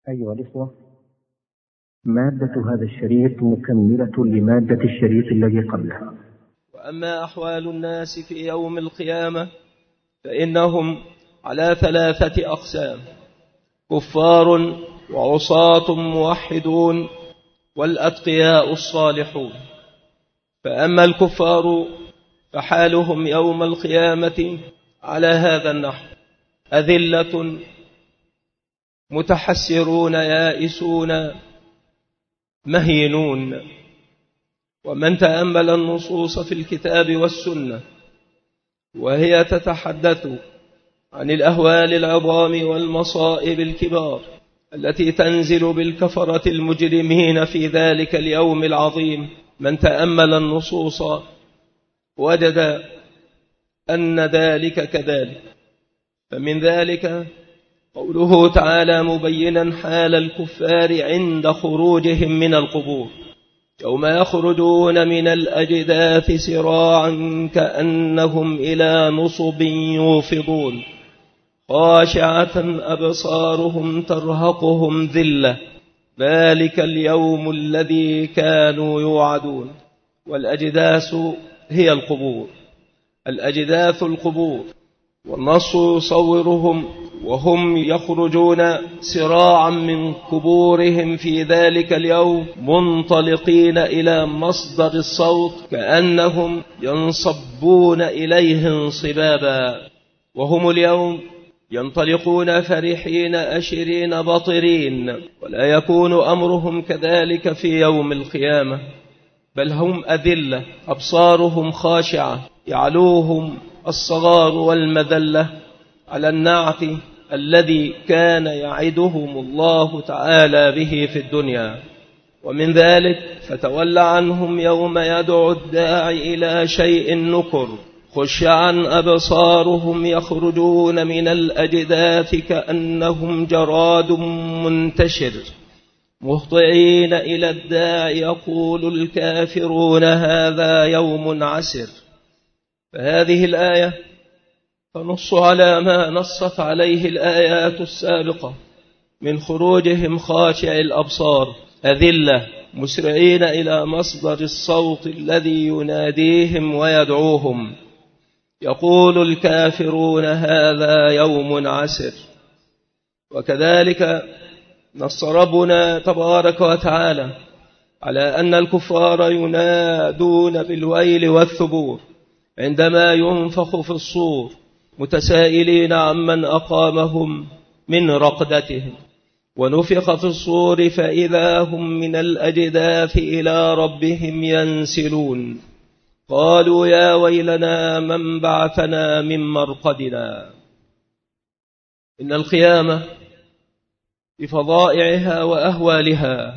أيها الإخوة، مادة هذا الشريط مكملة لمادة الشريط الذي قبله. وأما أحوال الناس في يوم القيامة فإنهم على 3 أقسام: كفار وعصاة موحدون والأتقياء الصالحون. فأما الكفار فحالهم يوم القيامة على هذا النحو: أذلة متحسرون يائسون مهينون. ومن تأمل النصوص في الكتاب والسنة وهي تتحدث عن الأهوال العظام والمصائب الكبار التي تنزل بالكفرة المجرمين في ذلك اليوم العظيم، من تأمل النصوص وجد أن ذلك كذلك. فمن ذلك قوله تعالى مبينا حال الكفار عند خروجهم من القبور: يوم يخرجون من الأجداث سراعا كأنهم إلى نصب يوفضون خاشعة أبصارهم ترهقهم ذلة ذلك اليوم الذي كانوا يوعدون. والأجداث هي القبور، الأجداث القبور. والنص يصورهم وهم يخرجون سراعا من قبورهم في ذلك اليوم منطلقين إلى مصدر الصوت كأنهم ينصبون إليه انصبابا. وهم اليوم ينطلقون فرحين أشرين بطرين، ولا يكون أمرهم كذلك في يوم القيامة، بل هم أذلة أبصارهم خاشعة يعلوهم الصغار والمذلة على النعت الذي كان يعدهم الله تعالى به في الدنيا. ومن ذلك فتول عنهم يوم يدعو الداعي إلى شيء نكر خشعا أبصارهم يخرجون من الأجداث كأنهم جراد منتشر مهطعين إلى الداعي يقول الكافرون هذا يوم عسر. فهذه الآية تنص على ما نصت عليه الآيات السابقة من خروجهم خاشع الأبصار أذلة مسرعين إلى مصدر الصوت الذي يناديهم ويدعوهم، يقول الكافرون هذا يوم عسر. وكذلك نص ربنا تبارك وتعالى على أن الكفار ينادون بالويل والثبور عندما ينفخ في الصور متسائلين عمن أقامهم من رقدتهم. ونفخ في الصور فإذا هم من الأجداث إلى ربهم ينسلون قالوا يا ويلنا من بعثنا من مرقدنا. إن القيامة بفضائعها وأهوالها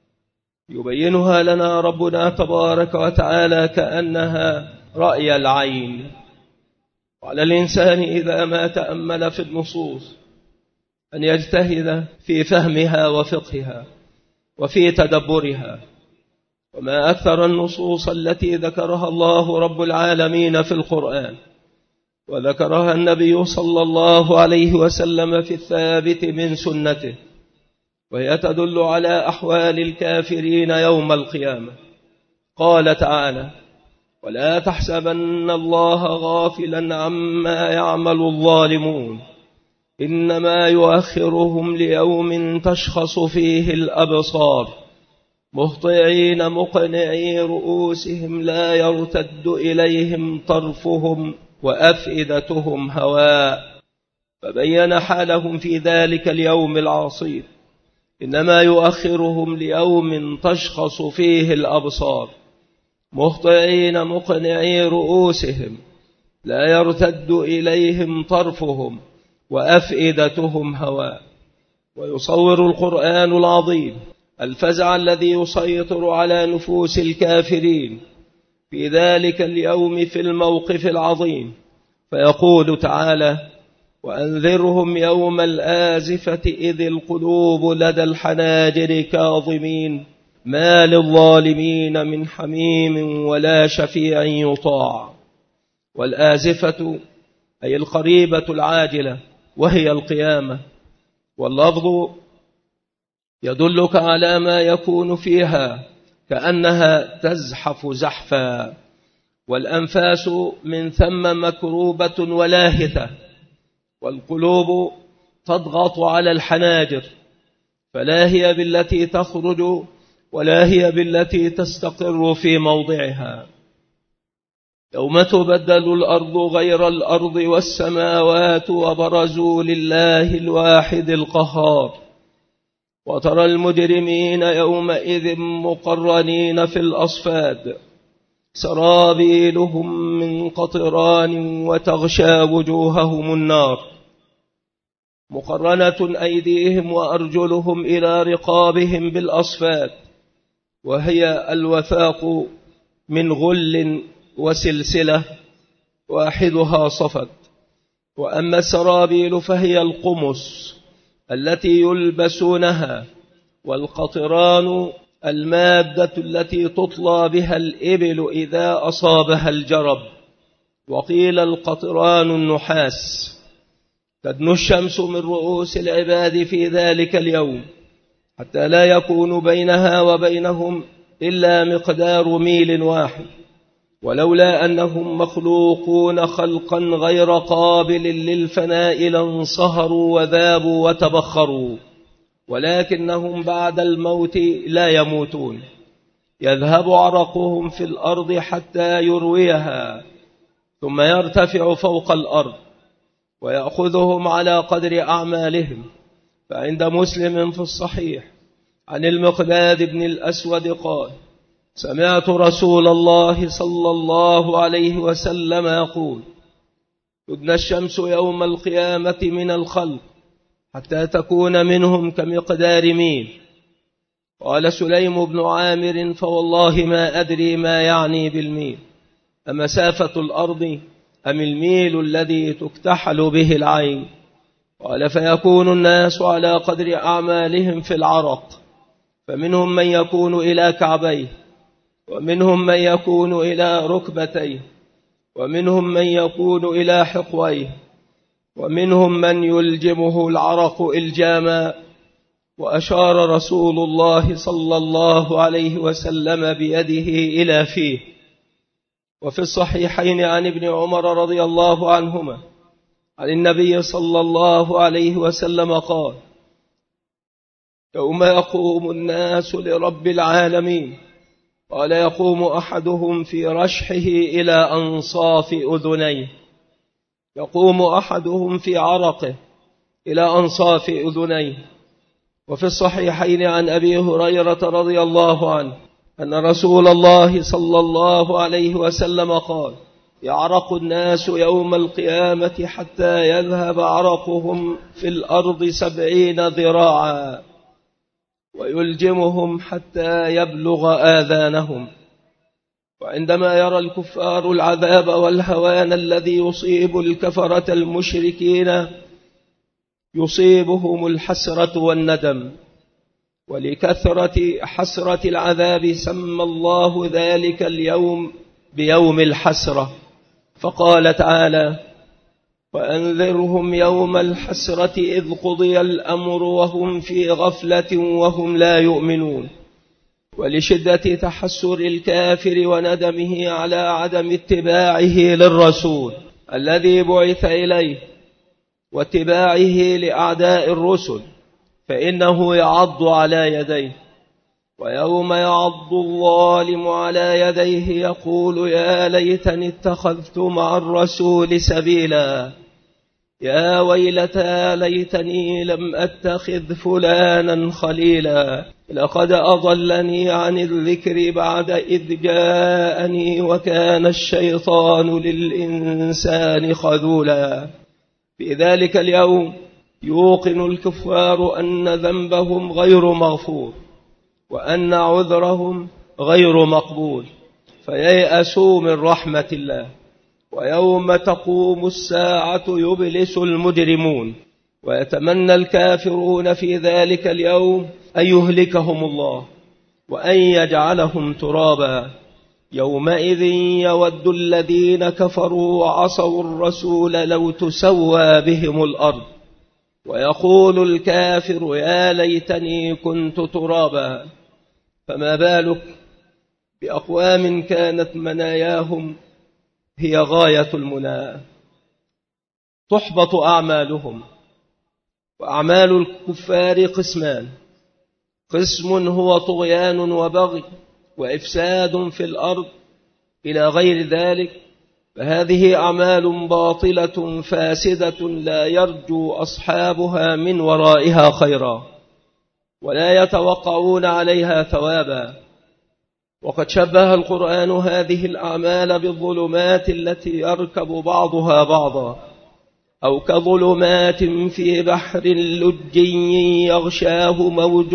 يبينها لنا ربنا تبارك وتعالى كأنها رأي العين. وعلى الإنسان إذا ما تأمل في النصوص أن يجتهد في فهمها وفقهها وفي تدبرها. وما أكثر النصوص التي ذكرها الله رب العالمين في القرآن وذكرها النبي صلى الله عليه وسلم في الثابت من سنته، وهي تدل على أحوال الكافرين يوم القيامة. قال تعالى: ولا تحسبن الله غافلا عما يعمل الظالمون إنما يؤخرهم ليوم تشخص فيه الأبصار مهطعين مقنعي رؤوسهم لا يرتد إليهم طرفهم وأفئدتهم هواء. فبين حالهم في ذلك اليوم العصيب: إنما يؤخرهم ليوم تشخص فيه الأبصار مهطعين مقنعي رؤوسهم لا يرتد إليهم طرفهم وأفئدتهم هواء. ويصور القرآن العظيم الفزع الذي يسيطر على نفوس الكافرين في ذلك اليوم في الموقف العظيم، فيقول تعالى: وأنذرهم يوم الآزفة إذ القلوب لدى الحناجر كاظمين ما للظالمين من حميم ولا شفيع يطاع. والآزفة أي القريبة العاجلة وهي القيامة. واللفظ يدلك على ما يكون فيها كأنها تزحف زحفا، والأنفاس من ثم مكروبة ولاهثة، والقلوب تضغط على الحناجر، فلا هي بالتي تخرج ولا هي بالتي تستقر في موضعها. يوم تبدل الأرض غير الأرض والسماوات وبرزوا لله الواحد القهار، وترى المجرمين يومئذ مقرنين في الأصفاد، سرابيلهم من قطران وتغشى وجوههم النار، مقرنة أيديهم وأرجلهم إلى رقابهم بالأصفاد، وهي الوثاق من غل وسلسلة واحدها صفد. وأما السرابيل فهي القمص التي يلبسونها، والقطران المادة التي تطلى بها الإبل إذا أصابها الجرب، وقيل القطران النحاس. تدنو الشمس من رؤوس العباد في ذلك اليوم حتى لا يكون بينها وبينهم إلا مقدار ميل واحد، ولولا أنهم مخلوقون خلقا غير قابل للفناء لانصهروا وذابوا وتبخروا، ولكنهم بعد الموت لا يموتون، يذهب عرقهم في الأرض حتى يرويها، ثم يرتفع فوق الأرض ويأخذهم على قدر أعمالهم. فعند مسلم في الصحيح عن المقداد بن الأسود قال: سمعت رسول الله صلى الله عليه وسلم يقول: تدنى الشمس يوم القيامة من الخلق حتى تكون منهم كمقدار ميل. قال سليم بن عامر: فوالله ما أدري ما يعني بالميل، أمسافة الأرض أم الميل الذي تكتحل به العين؟ قال: فيكون الناس على قدر أعمالهم في العرق، فمنهم من يكون إلى كعبيه، ومنهم من يكون إلى ركبتيه، ومنهم من يكون إلى حقويه، ومنهم من يلجمه العرق إلجاما. وأشار رسول الله صلى الله عليه وسلم بيده إلى فيه. وفي الصحيحين عن ابن عمر رضي الله عنهما عن النبي صلى الله عليه وسلم قال: يوم يقوم الناس لرب العالمين، قال: يقوم أحدهم في رشحه إلى أنصاف أذنيه، يقوم أحدهم في عرقه إلى أنصاف أذنيه. وفي الصحيحين عن أبي هريرة رضي الله عنه أن رسول الله صلى الله عليه وسلم قال: يعرق الناس يوم القيامة حتى يذهب عرقهم في الأرض 70 ذراعا، ويلجمهم حتى يبلغ آذانهم. وعندما يرى الكفار العذاب والهوان الذي يصيب الكفرة المشركين يصيبهم الحسرة والندم، ولكثرة حسرة العذاب سمى الله ذلك اليوم بيوم الحسرة، فقال تعالى: وأنذرهم يوم الحسرة إذ قضي الأمر وهم في غفلة وهم لا يؤمنون. ولشدة تحسر الكافر وندمه على عدم اتباعه للرسول الذي بعث إليه واتباعه لأعداء الرسل، فإنه يعض على يديه. ويوم يعض الظالم على يديه يقول: يا ليتني اتخذت مع الرسول سبيلا، يا ويلتى ليتني لم أتخذ فلانا خليلا، لقد أضلني عن الذكر بعد إذ جاءني وكان الشيطان للإنسان خذولا. في ذلك اليوم يوقن الكفار أن ذنبهم غير مغفور وأن عذرهم غير مقبول، فييأسوا من رحمة الله. ويوم تقوم الساعة يبلس المجرمون، ويتمنى الكافرون في ذلك اليوم أن يهلكهم الله وأن يجعلهم ترابا. يومئذ يود الذين كفروا وعصوا الرسول لو تسوى بهم الأرض ويقول الكافر يا ليتني كنت ترابا. فما بالك بأقوام كانت مناياهم هي غاية المنى، تحبط أعمالهم. وأعمال الكفار قسمان: قسم هو طغيان وبغي وإفساد في الأرض إلى غير ذلك، فهذه أعمال باطلة فاسدة لا يرجو أصحابها من ورائها خيرا ولا يتوقعون عليها ثوابا. وقد شبه القرآن هذه الأعمال بالظلمات التي يركب بعضها بعضا، أو كظلمات في بحر لج يغشاه موج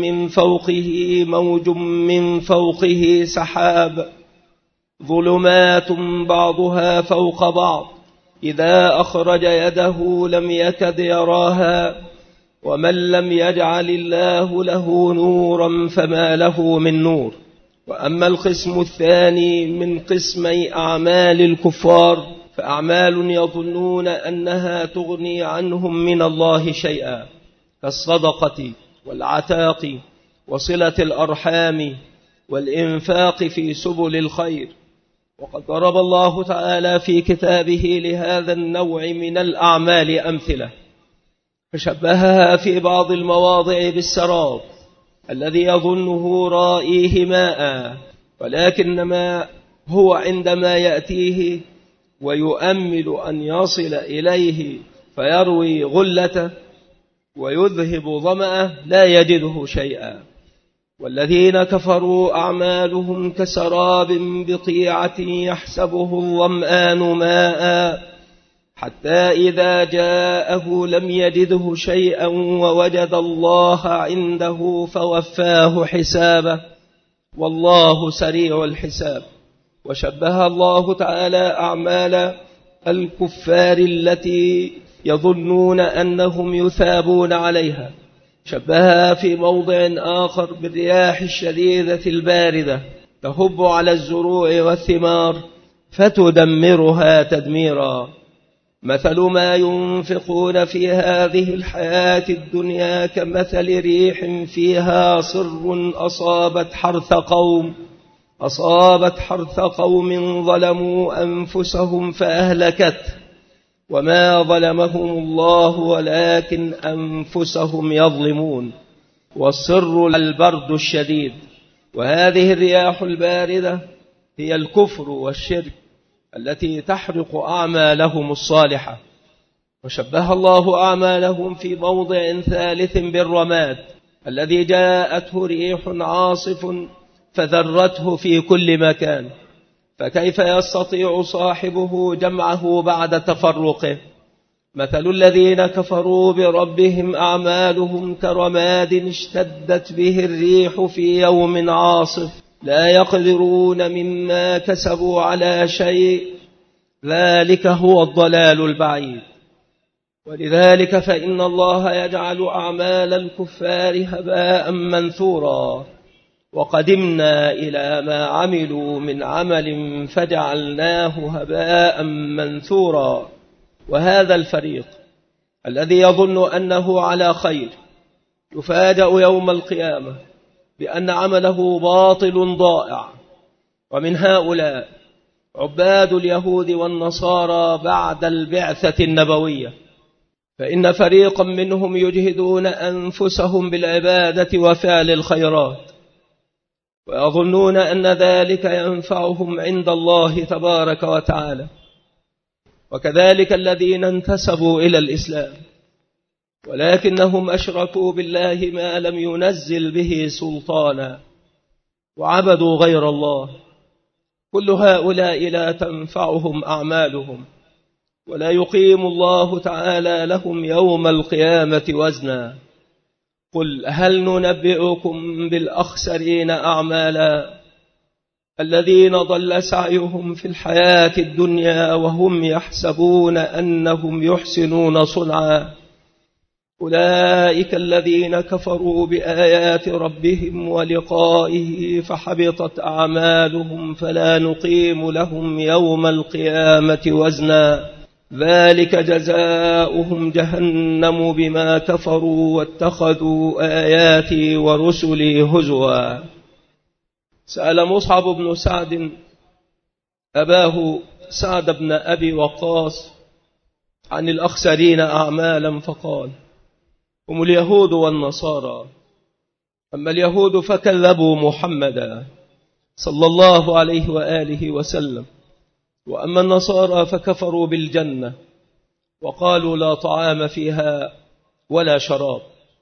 من فوقه سحاب، ظلمات بعضها فوق بعض إذا أخرج يده لم يكد يراها، ومن لم يجعل الله له نورا فما له من نور. وأما القسم الثاني من قسمي أعمال الكفار فأعمال يظنون أنها تغني عنهم من الله شيئا، كالصدقة والعتاق وصلة الأرحام والإنفاق في سبل الخير. وقد ضرب الله تعالى في كتابه لهذا النوع من الأعمال أمثلة، فشبهها في بعض المواضع بالسراب الذي يظنه رائيه ماء، ولكنما هو عندما يأتيه ويؤمل أن يصل إليه فيروي غلته ويذهب ظمأه لا يجده شيئا. والذين كفروا أعمالهم كسراب بقيعة يحسبه الظمآن ماء حتى إذا جاءه لم يجده شيئا ووجد الله عنده فوفاه حسابه والله سريع الحساب. وشبه الله تعالى أعمال الكفار التي يظنون أنهم يثابون عليها، شبهها في موضع آخر بالرياح الشديدة الباردة تهب على الزروع والثمار فتدمرها تدميرا. مثل ما ينفقون في هذه الحياة الدنيا كمثل ريح فيها صر أصابت حرث قوم ظلموا أنفسهم فأهلكته، وما ظلمهم الله ولكن أنفسهم يظلمون. والصر البرد الشديد، وهذه الرياح الباردة هي الكفر والشرك التي تحرق أعمالهم الصالحة. وشبه الله أعمالهم في موضع ثالث بالرماد الذي جاءته ريح عاصف فذرته في كل مكان، فكيف يستطيع صاحبه جمعه بعد تفرقه؟ مثل الذين كفروا بربهم أعمالهم كرماد اشتدت به الريح في يوم عاصف لا يقدرون مما كسبوا على شيء، ذلك هو الضلال البعيد. ولذلك فإن الله يجعل أعمال الكفار هباء منثورا، وقدمنا إلى ما عملوا من عمل فجعلناه هباء منثورا. وهذا الفريق الذي يظن أنه على خير يفاجأ يوم القيامة بأن عمله باطل ضائع. ومن هؤلاء عباد اليهود والنصارى بعد البعثة النبوية، فإن فريقا منهم يجهدون أنفسهم بالعبادة وفعل الخيرات ويظنون أن ذلك ينفعهم عند الله تبارك وتعالى، وكذلك الذين انتسبوا إلى الإسلام ولكنهم أشركوا بالله ما لم ينزل به سلطانا وعبدوا غير الله. كل هؤلاء لا تنفعهم أعمالهم ولا يقيم الله تعالى لهم يوم القيامة وزنا. قل هل ننبئكم بالأخسرين أعمالا الذين ضل سعيهم في الحياة الدنيا وهم يحسبون أنهم يحسنون صنعا، أولئك الذين كفروا بآيات ربهم ولقائه فحبطت أعمالهم فلا نقيم لهم يوم القيامة وزنا، ذلك جزاؤهم جهنم بما كفروا واتخذوا آياتي ورسلي هزوا. سأل مصعب بن سعد أباه سعد بن أبي وقاص عن الأخسرين أعمالا فقال: هم اليهود والنصارى. أما اليهود فكذبوا محمدا صلى الله عليه وآله وسلم، وأما النصارى فكفروا بالجنة وقالوا لا طعام فيها ولا شراب.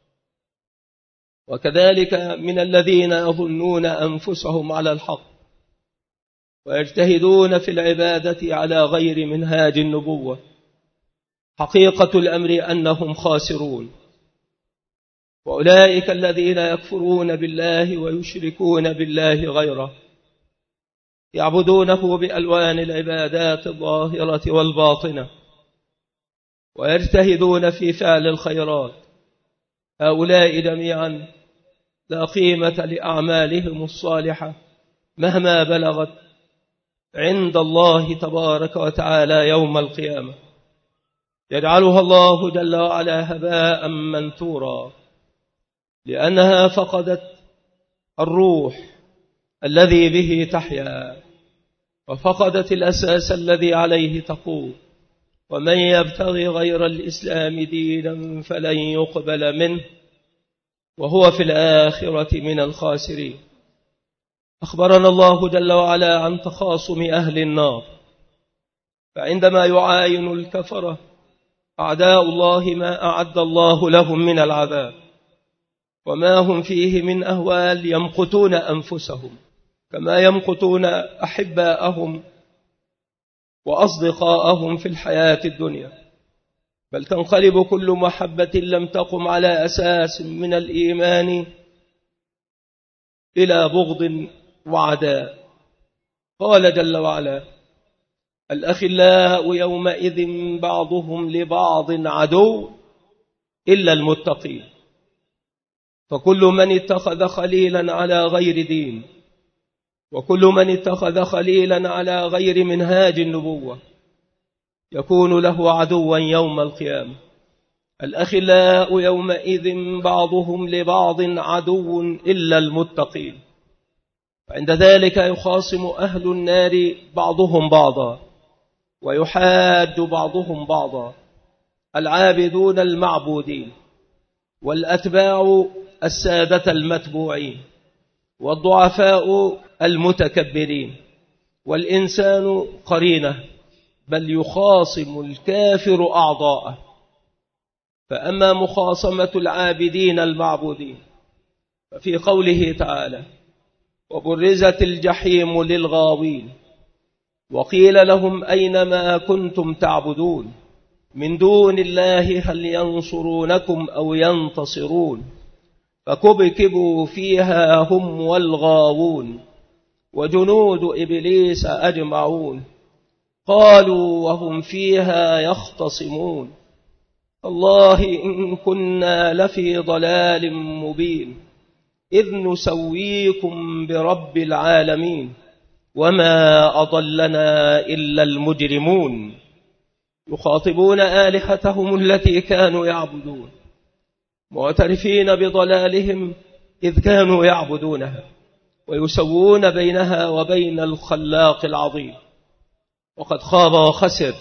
وكذلك من الذين يظنون أنفسهم على الحق ويجتهدون في العبادة على غير منهاج النبوة، حقيقة الأمر أنهم خاسرون. وأولئك الذين يكفرون بالله ويشركون بالله غيره، يعبدونه بألوان العبادات الظاهرة والباطنة ويجتهدون في فعل الخيرات، هؤلاء جميعا لا قيمة لأعمالهم الصالحة مهما بلغت عند الله تبارك وتعالى يوم القيامة، يجعلها الله جل وعلا هباء منثورا، لأنها فقدت الروح الذي به تحيا، وفقدت الأساس الذي عليه تقوم. ومن يبتغي غير الإسلام دينا فلن يقبل منه وهو في الآخرة من الخاسرين. أخبرنا الله جل وعلا عن تخاصم أهل النار، فعندما يعاين الكفرة أعداء الله ما أعد الله لهم من العذاب وما هم فيه من أهوال، يمقتون أنفسهم كما يمقتون أحباءهم وأصدقاءهم في الحياة الدنيا، بل تنقلب كل محبة لم تقم على أساس من الإيمان إلى بغض وعداء. قال جل وعلا: الأخلاء يومئذ بعضهم لبعض عدو إلا المتقين. فكل من اتخذ خليلا على غير دين، وكل من اتخذ خليلا على غير منهاج النبوة يكون له عدوا يوم القيامة. الأخلاء يومئذ بعضهم لبعض عدو إلا المتقين. عند ذلك يخاصم أهل النار بعضهم بعضا ويحاج بعضهم بعضا، العابدون المعبودين، والأتباع السادة المتبوعين، والضعفاء المتكبرين، والإنسان قرينه، بل يخاصم الكافر أعضاءه. فأما مخاصمة العابدين المعبودين ففي قوله تعالى: وبرزت الجحيم للغاوين وقيل لهم أين ما كنتم تعبدون من دون الله هل ينصرونكم أو ينتصرون فكبكبوا فيها هم والغاوون وجنود إبليس أجمعون قالوا وهم فيها يختصمون الله إن كنا لفي ضلال مبين إذ نسويكم برب العالمين وما أضلنا إلا المجرمون. يخاطبون آلهتهم التي كانوا يعبدون معترفين بضلالهم إذ كانوا يعبدونها، ويسوون بينها وبين الخلاق العظيم. وقد خاب وخسر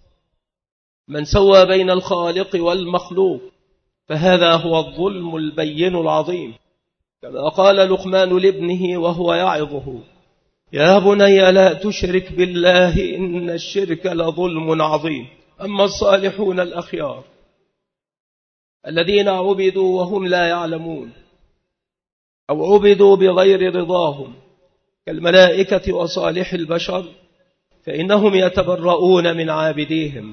من سوى بين الخالق والمخلوق، فهذا هو الظلم البين العظيم. كما قال لقمان لابنه وهو يعظه: يا بني لا تشرك بالله إن الشرك لظلم عظيم. أما الصالحون الأخيار الذين عبدوا وهم لا يعلمون أو عبدوا بغير رضاهم كالملائكة وصالح البشر فإنهم يتبرؤون من عابديهم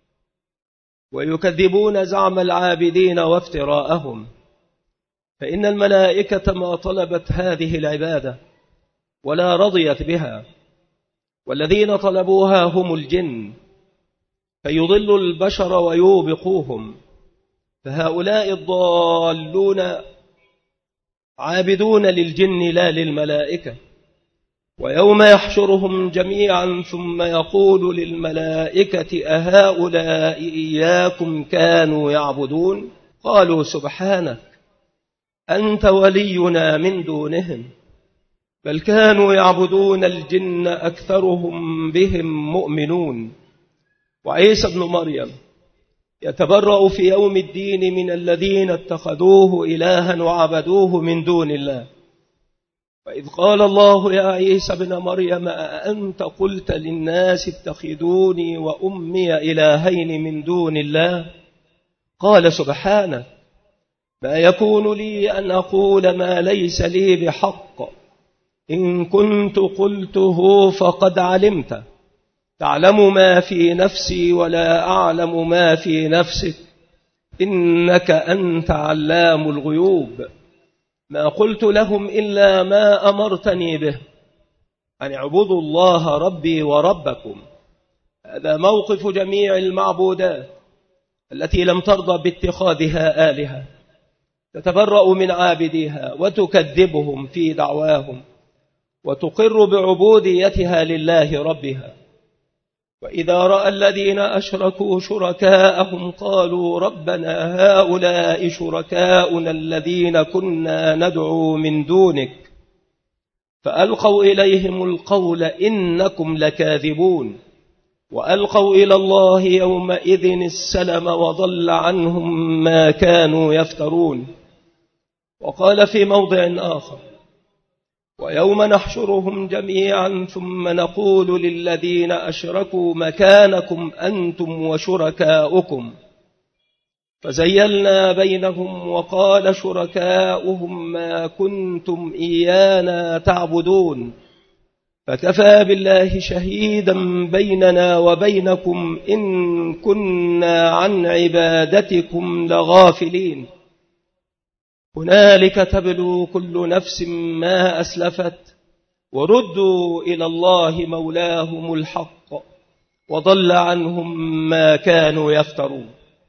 ويكذبون زعم العابدين وافتراءهم، فإن الملائكة ما طلبت هذه العبادة ولا رضيت بها، والذين طلبوها هم الجن فيضل البشر ويوبقوهم. فهؤلاء الضالون عابدون للجن لا للملائكة، ويوم يحشرهم جميعا ثم يقول للملائكة أهؤلاء إياكم كانوا يعبدون؟ قالوا سبحانك أنت ولينا من دونهم بل كانوا يعبدون الجن أكثرهم بهم مؤمنون. وعيسى ابن مريم يتبرأ في يوم الدين من الذين اتخذوه إلها وعبدوه من دون الله. وإذ قال الله يا عيسى ابن مريم أأنت قلت للناس اتخذوني وأمي إلهين من دون الله؟ قال سبحانك ما يكون لي أن أقول ما ليس لي بحق، إن كنت قلته فقد علمت، تعلم ما في نفسي ولا أعلم ما في نفسك، إنك أنت علام الغيوب. ما قلت لهم إلا ما أمرتني به أن اعبدوا الله ربي وربكم. هذا موقف جميع المعبودات التي لم ترضى باتخاذها آلهة، تتبرأ من عابديها وتكذبهم في دعواهم وتقر بعبوديتها لله ربها. وإذا رأى الذين أشركوا شركاءهم قالوا ربنا هؤلاء شركاؤنا الذين كنا ندعو من دونك، فألقوا إليهم القول إنكم لكاذبون، وألقوا إلى الله يومئذ السلم وضل عنهم ما كانوا يفترون. وقال في موضع آخر ويوم نحشرهم جميعا ثم نقول للذين أشركوا مكانكم أنتم وشركاؤكم، فزيلنا بينهم وقال شركاؤهم ما كنتم إيانا تعبدون، فكفى بالله شهيدا بيننا وبينكم إن كنا عن عبادتكم لغافلين. هنالك تبلو كل نفس ما أسلفت وردوا إلى الله مولاهم الحق وضل عنهم ما كانوا يفترون.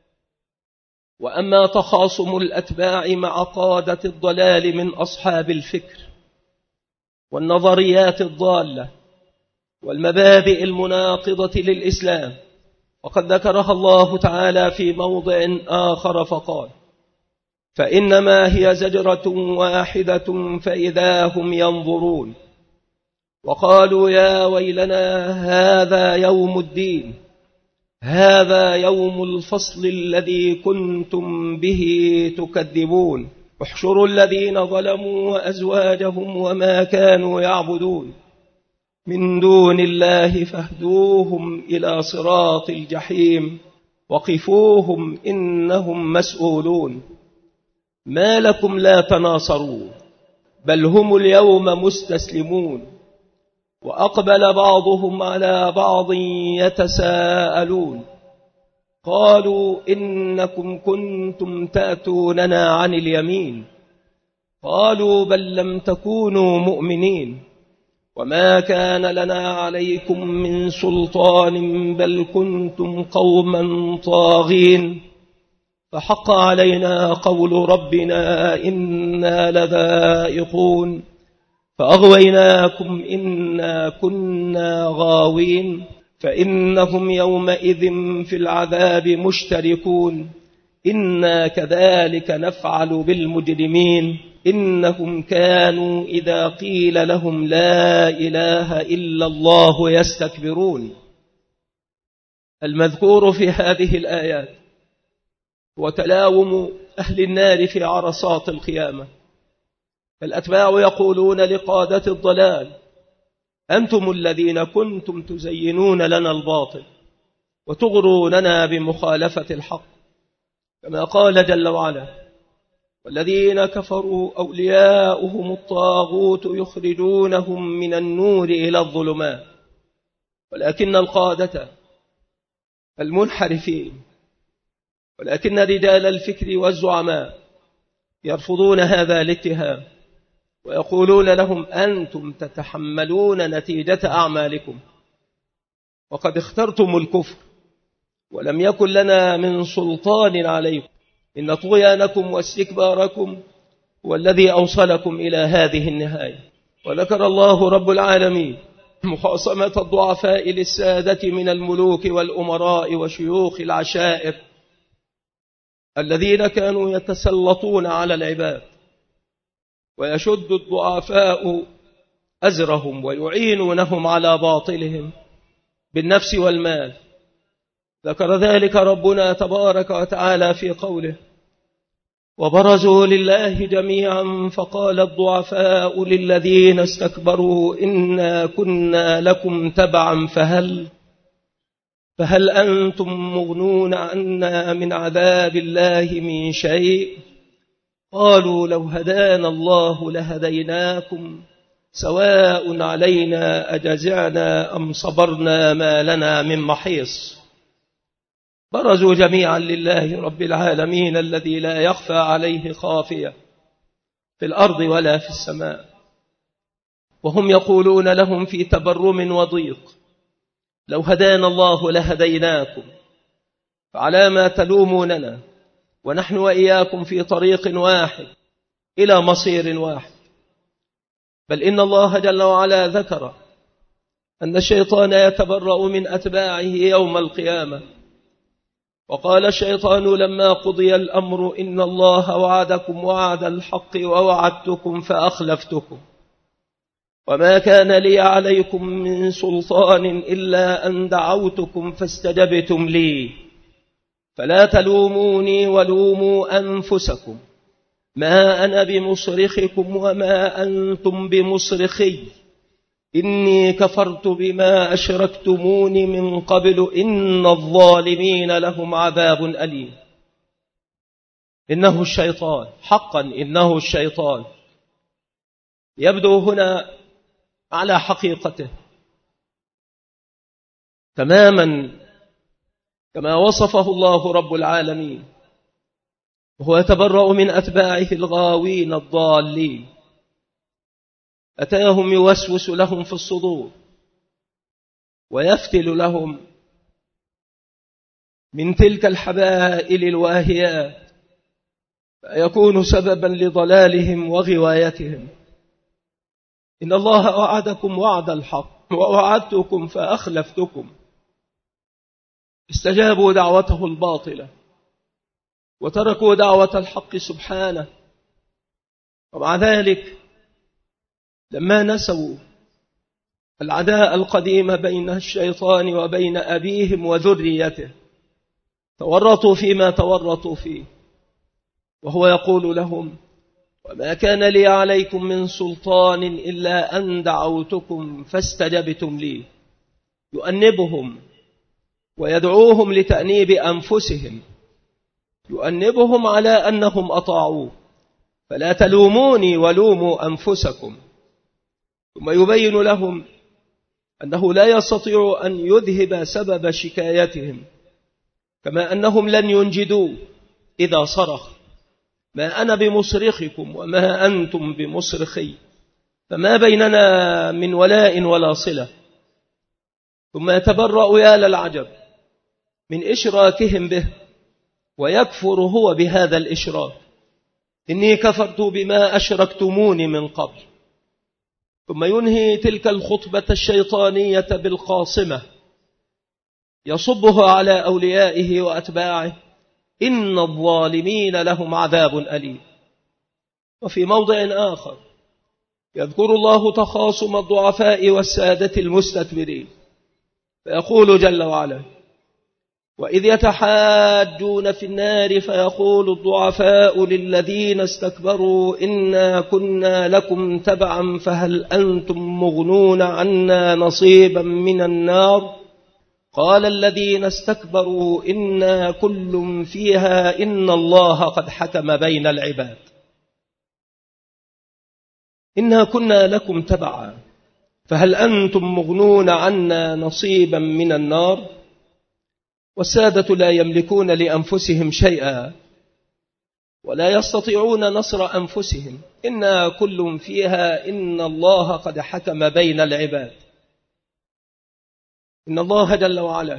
وأما تخاصم الأتباع مع قادة الضلال من أصحاب الفكر والنظريات الضالة والمبادئ المناقضة للإسلام، وقد ذكرها الله تعالى في موضع آخر فقال فإنما هي زجرة واحدة فإذا هم ينظرون. وقالوا يا ويلنا هذا يوم الدين، هذا يوم الفصل الذي كنتم به تكذبون. احشروا الذين ظلموا وأزواجهم وما كانوا يعبدون من دون الله فاهدوهم إلى صراط الجحيم وقفوهم إنهم مسؤولون. ما لكم لا تناصرون بل هم اليوم مستسلمون. وأقبل بعضهم على بعض يتساءلون قالوا إنكم كنتم تأتوننا عن اليمين، قالوا بل لم تكونوا مؤمنين وما كان لنا عليكم من سلطان بل كنتم قوما طاغين، فحق علينا قول ربنا إنا لذائقون فأغويناكم إنا كنا غاوين. فإنهم يومئذ في العذاب مشتركون إنا كذلك نفعل بالمجرمين إنهم كانوا إذا قيل لهم لا إله إلا الله يستكبرون. المذكور في هذه الآيات وتلاوم أهل النار في عرصات القيامة. فالأتباع يقولون لقادة الضلال أنتم الذين كنتم تزينون لنا الباطل وتغروننا بمخالفة الحق، كما قال جل وعلا والذين كفروا أولياؤهم الطاغوت يخرجونهم من النور إلى الظلمات. ولكن القادة المنحرفين ولكن رجال الفكر والزعماء يرفضون هذا الاتهام ويقولون لهم أنتم تتحملون نتيجة أعمالكم وقد اخترتم الكفر ولم يكن لنا من سلطان عليكم، إن طغيانكم واستكباركم هو الذي أوصلكم إلى هذه النهاية. وذكر الله رب العالمين مخاصمة الضعفاء للسادة من الملوك والأمراء وشيوخ العشائر الذين كانوا يتسلطون على العباد، ويشد الضعفاء أزرهم ويعينونهم على باطلهم بالنفس والمال. ذكر ذلك ربنا تبارك وتعالى في قوله: وبرزوا لله جميعا فقال الضعفاء للذين استكبروا إنا كنا لكم تبعا فهل أنتم مغنون عنا من عذاب الله من شيء؟ قالوا لو هدانا الله لهديناكم سواء علينا أجزعنا أم صبرنا ما لنا من محيص. برزوا جميعا لله رب العالمين الذي لا يخفى عليه خافية في الأرض ولا في السماء، وهم يقولون لهم في تبرم وضيق: لو هدانا الله لهديناكم، فعلى ما تلوموننا ونحن وإياكم في طريق واحد إلى مصير واحد. بل إن الله جل وعلا ذكر أن الشيطان يتبرأ من أتباعه يوم القيامة، وقال الشيطان لما قضي الأمر إن الله وعدكم وعد الحق ووعدتكم فأخلفتكم وما كان لي عليكم من سلطان إلا أن دعوتكم فاستجبتم لي فلا تلوموني ولوموا أنفسكم ما أنا بمصرخكم وما أنتم بمصرخي إني كفرت بما أشركتمون من قبل إن الظالمين لهم عذاب أليم. إنه الشيطان، حقا إنه الشيطان، يبدو هنا على حقيقته تماما كما وصفه الله رب العالمين، وهو يتبرأ من أتباعه الغاوين الضالين. أتاهم يوسوس لهم في الصدور ويفتل لهم من تلك الحبائل الواهيات فيكون سببا لضلالهم وغوايتهم. إن الله وعدكم وعد الحق ووعدتكم فأخلفتكم. استجابوا دعوته الباطلة وتركوا دعوة الحق سبحانه، ومع ذلك لما نسوا العداء القديم بين الشيطان وبين أبيهم وذريته تورطوا فيما تورطوا فيه، وهو يقول لهم: وما كان لي عليكم من سلطان إلا أن دعوتكم فاستجبتم لي. يؤنبهم ويدعوهم لتأنيب أنفسهم، يؤنبهم على أنهم أطاعوه، فلا تلوموني ولوموا أنفسكم. ثم يبين لهم أنه لا يستطيع أن يذهب سبب شكايتهم، كما أنهم لن ينجدوا إذا صرخ: ما أنا بمصرخكم وما أنتم بمصرخي، فما بيننا من ولاء ولا صلة. ثم يتبرأ يا للعجب من إشراكهم به، ويكفر هو بهذا الإشراك: إني كفرت بما أشركتموني من قبل. ثم ينهي تلك الخطبة الشيطانية بالقاصمة يصبها على أوليائه وأتباعه: إن الظالمين لهم عذاب أليم. وفي موضع آخر يذكر الله تخاصم الضعفاء والسادة المستكبرين، فيقول جل وعلا: وإذ يتحاجون في النار فيقول الضعفاء للذين استكبروا إنا كنا لكم تبعا فهل أنتم مغنون عنا نصيبا من النار قال الذين استكبروا إنا كل فيها إن الله قد حكم بين العباد. إنا كنا لكم تبعا فهل أنتم مغنون عنا نصيبا من النار. والسادة لا يملكون لأنفسهم شيئا ولا يستطيعون نصر أنفسهم. إنا كل فيها إن الله قد حكم بين العباد. إن الله جل وعلا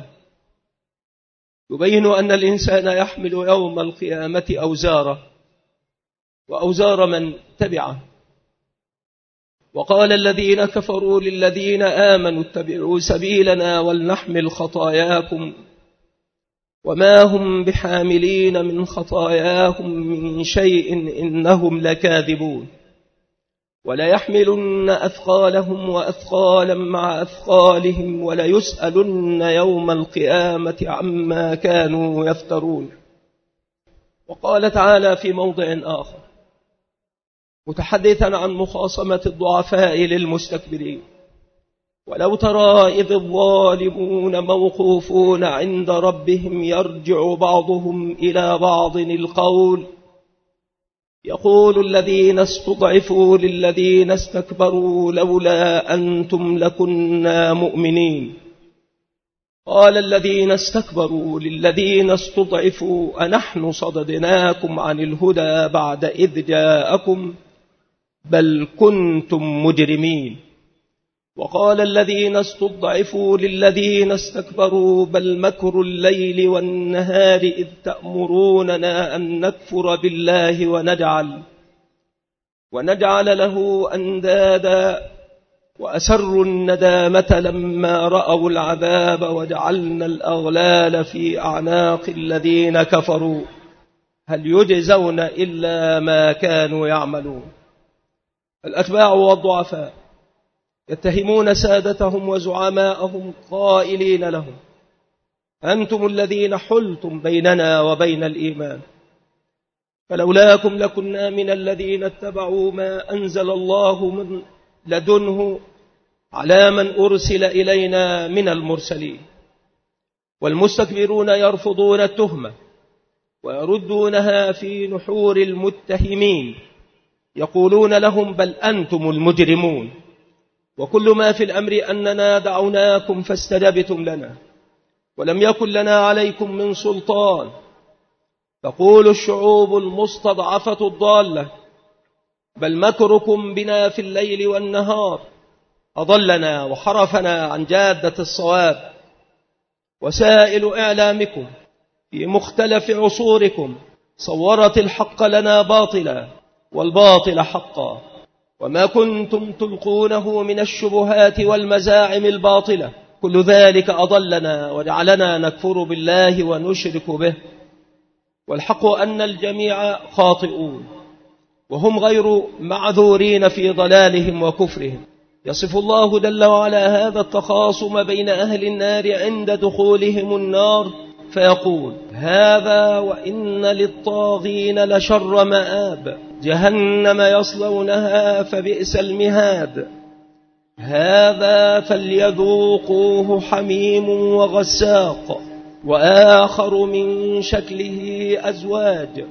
يبين أن الإنسان يحمل يوم القيامة أوزاره وأوزار من تبعه، وقال الذين كفروا للذين آمنوا اتبعوا سبيلنا ولنحمل خطاياكم وما هم بحاملين من خطاياهم من شيء إنهم لكاذبون وليحملن أثقالهم وأثقالا مع أثقالهم وليسألن يوم القيامة عما كانوا يفترون. وقال تعالى في موضع آخر متحدثا عن مخاصمة الضعفاء للمستكبرين: ولو ترى إذ الظالمون موقوفون عند ربهم يرجع بعضهم إلى بعض القول يقول الذين استضعفوا للذين استكبروا لولا أنتم لكنا مؤمنين قال الذين استكبروا للذين استضعفوا أنحن صددناكم عن الهدى بعد إذ جاءكم بل كنتم مجرمين. وقال الذين استضعفوا للذين استكبروا بل مكر الليل والنهار إذ تأمروننا أن نكفر بالله ونجعل له أندادا وأسروا الندامة لما رأوا العذاب وجعلنا الأغلال في أعناق الذين كفروا هل يجزون إلا ما كانوا يعملون. الأتباع والضعفاء يتهمون سادتهم وزعماءهم قائلين لهم: أنتم الذين حلتم بيننا وبين الإيمان فلولاكم لكنا من الذين اتبعوا ما أنزل الله من لدنه على من أرسل إلينا من المرسلين. والمستكبرون يرفضون التهمة ويردونها في نحور المتهمين يقولون لهم: بل أنتم المجرمون وكل ما في الأمر أننا دعوناكم فاستجبتم لنا ولم يكن لنا عليكم من سلطان. تقول الشعوب المستضعفة الضالة: بل مكركم بنا في الليل والنهار أضلنا وحرفنا عن جادة الصواب. وسائل إعلامكم في مختلف عصوركم صورت الحق لنا باطلا والباطل حقا وما كنتم تلقونه من الشبهات والمزاعم الباطلة كل ذلك أضلنا وجعلنا نكفر بالله ونشرك به. والحق أن الجميع خاطئون وهم غير معذورين في ضلالهم وكفرهم. يصف الله جل وعلا هذا التخاصم بين أهل النار عند دخولهم النار فيقول: هذا وإن للطاغين لشر مآب جهنم يصلونها فبئس المهاد هذا فليذوقوه حميم وغساق وآخر من شكله أزواج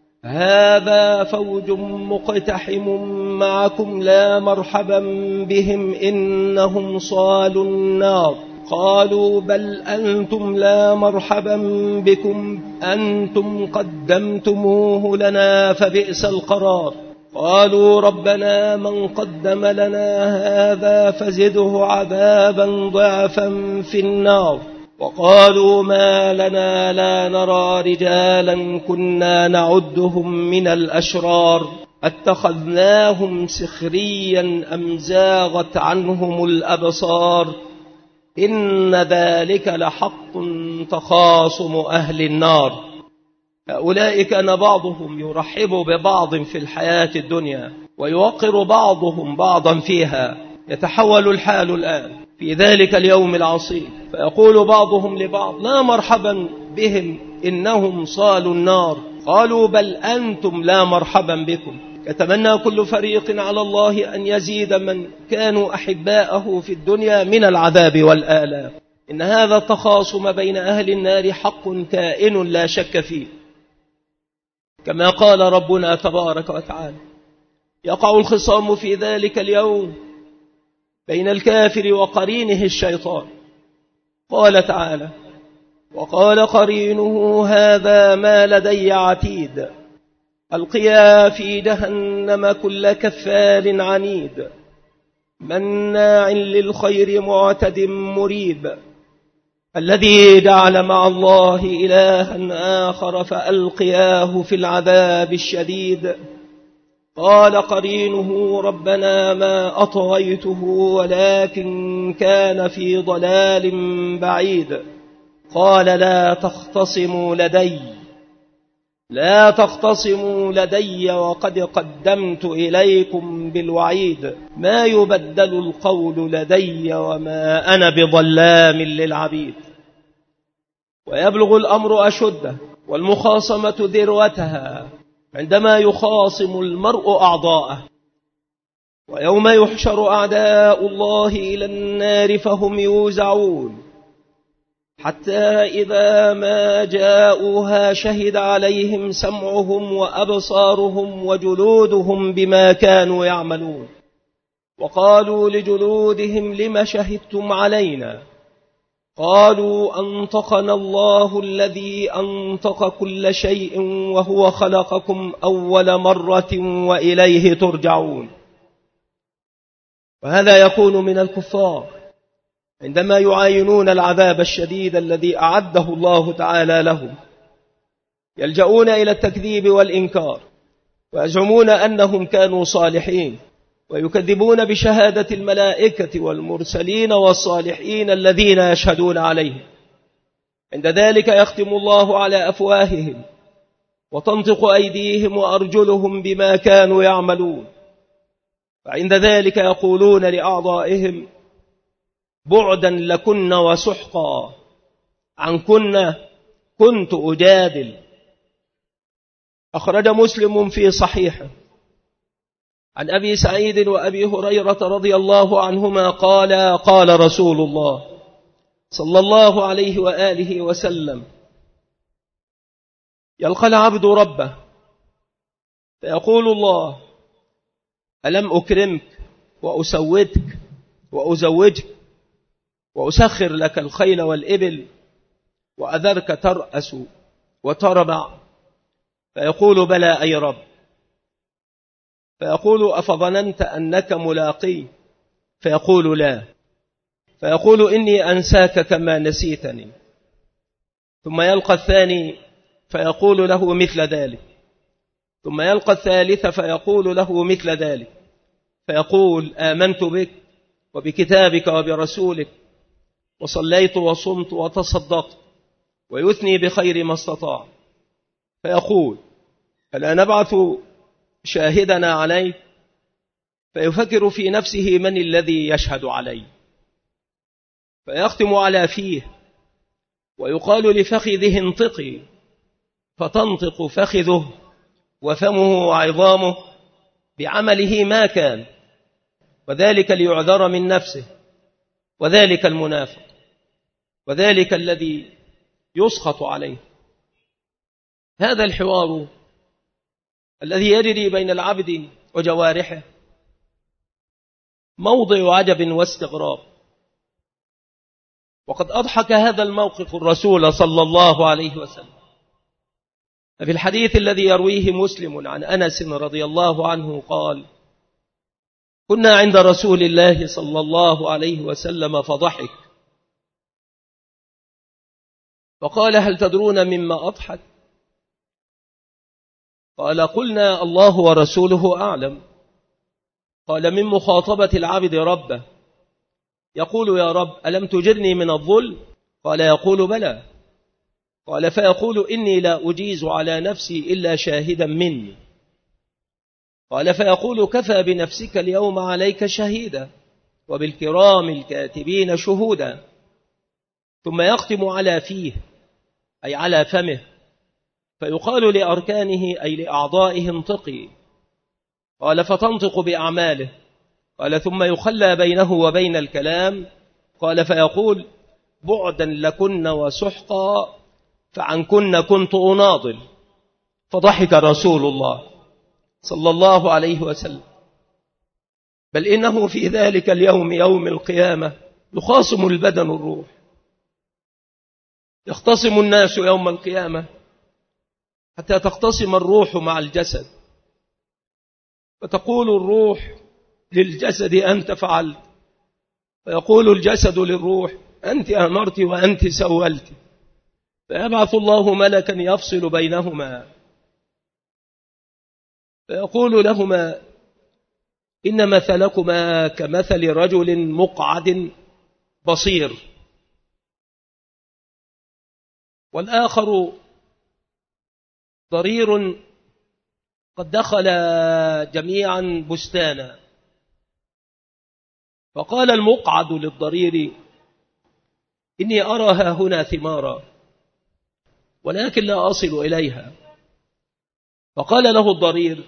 هذا فوج مقتحم معكم لا مرحبا بهم إنهم صالوا النار قالوا: بل أنتم لا مرحبا بكم أنتم قدمتموه لنا فبئس القرار. قالوا: ربنا من قدم لنا هذا فزده عذابا ضعفا في النار. وقالوا: ما لنا لا نرى رجالا كنا نعدهم من الأشرار اتخذناهم سخريا أم زاغت عنهم الأبصار إن ذلك لحق تخاصم أهل النار. هؤلاء كان بعضهم يرحب ببعض في الحياة الدنيا ويوقر بعضهم بعضا فيها. يتحول الحال الآن في ذلك اليوم العصيب فيقول بعضهم لبعض: لا مرحبا بهم إنهم صالوا النار. قالوا: بل أنتم لا مرحبا بكم. يتمنى كل فريق على الله أن يزيد من كانوا أحباءه في الدنيا من العذاب والآلام. إن هذا التخاصم بين أهل النار حق كائن لا شك فيه، كما قال ربنا تبارك وتعالى: يقع الخصام في ذلك اليوم بين الكافر وقرينه الشيطان. قال تعالى: وقال قرينه هذا ما لدي عتيد ألقيا في جهنم كل كفار عنيد مناع للخير معتد مريب الذي جعل مع الله إلها آخر فألقياه في العذاب الشديد قال قرينه ربنا ما أطغيته ولكن كان في ضلال بعيد. قال لا تختصموا لدي وقد قدمت إليكم بالوعيد، ما يبدل القول لدي وما أنا بظلام للعبيد. ويبلغ الأمر أشده والمخاصمة ذروتها عندما يخاصم المرء أعضاءه. ويوم يحشر أعداء الله إلى النار فهم يوزعون، حتى إذا ما جاءوها شهد عليهم سمعهم وأبصارهم وجلودهم بما كانوا يعملون. وقالوا لجلودهم لم شهدتم علينا؟ قالوا أنطقنا الله الذي أنطق كل شيء وهو خلقكم أول مرة وإليه ترجعون. وهذا يكون من الكفار عندما يعاينون العذاب الشديد الذي أعده الله تعالى لهم، يلجؤون إلى التكذيب والإنكار ويزعمون أنهم كانوا صالحين، ويكذبون بشهادة الملائكة والمرسلين والصالحين الذين يشهدون عليهم. عند ذلك يختم الله على أفواههم وتنطق أيديهم وأرجلهم بما كانوا يعملون. فعند ذلك يقولون لأعضائهم بعدا لكن وسحقا عنكن كنت أجادل. أخرج مسلم في صحيحه عن أبي سعيد وأبي هريرة رضي الله عنهما قال قال رسول الله صلى الله عليه وآله وسلم: يلقى العبد ربه فيقول الله: ألم أكرمك وأسودك وأزوجك وأسخر لك الخيل والإبل وأذرك ترأس وتربع؟ فيقول: بلى أي رب. فيقول: أفظننت أنك ملاقي؟ فيقول: لا. فيقول: إني أنساك كما نسيتني. ثم يلقى الثاني فيقول له مثل ذلك، ثم يلقى الثالث فيقول له مثل ذلك، فيقول: آمنت بك وبكتابك وبرسولك وصليت وصمت وتصدقت، ويثني بخير ما استطاع. فيقول: ألا نبعث شاهدنا عليه؟ فيفكر في نفسه من الذي يشهد عليه، فيختم على فيه ويقال لفخذه انطقي، فتنطق فخذه وفمه وعظامه بعمله ما كان، وذلك ليعذر من نفسه، وذلك المنافق، وذلك الذي يسخط عليه. هذا الحوار الذي يجري بين العبد وجوارحه موضع عجب واستغراب. وقد أضحك هذا الموقف الرسول صلى الله عليه وسلم. في الحديث الذي يرويه مسلم عن أنس رضي الله عنه قال: كنا عند رسول الله صلى الله عليه وسلم فضحك فقال: هل تدرون مما أضحك؟ قال: قلنا الله ورسوله أعلم. قال: من مخاطبة العبد ربه، يقول: يا رب ألم تجرني من الظلم؟ قال: يقول: بلى. قال: فيقول: إني لا أجيز على نفسي إلا شاهدا مني. قال: فيقول: كفى بنفسك اليوم عليك شهيدا وبالكرام الكاتبين شهودا. ثم يختم على فيه أي على فمه، فيقال لأركانه أي لأعضائه انطقي. قال: فتنطق بأعماله. قال: ثم يخلى بينه وبين الكلام. قال: فيقول: بعدا لكن وسحقا فعنكن كنت أناضل. فضحك رسول الله صلى الله عليه وسلم. بل إنه في ذلك اليوم يوم القيامة يخاصم البدن الروح، يختصم الناس يوم القيامة حتى تختصم الروح مع الجسد، فتقول الروح للجسد: أنت فعلت، فيقول الجسد للروح: أنت أمرت وأنت سولت. فيبعث الله ملكا يفصل بينهما، فيقول لهما: إن مثلكما كمثل رجل مقعد بصير، والآخر ضرير قد دخل جميعا بستانا. فقال المقعد للضرير: إني أرى هنا ثمارا ولكن لا أصل إليها. فقال له الضرير: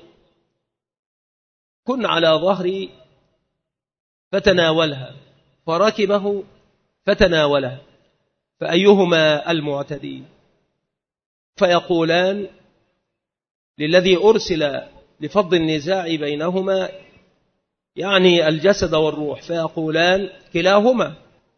كن على ظهري فتناولها. فركبه فتناولها، فأيهما المعتدي؟ فيقولان للذي أرسل لفض النزاع بينهما، يعني الجسد والروح، فيقولان كلاهما.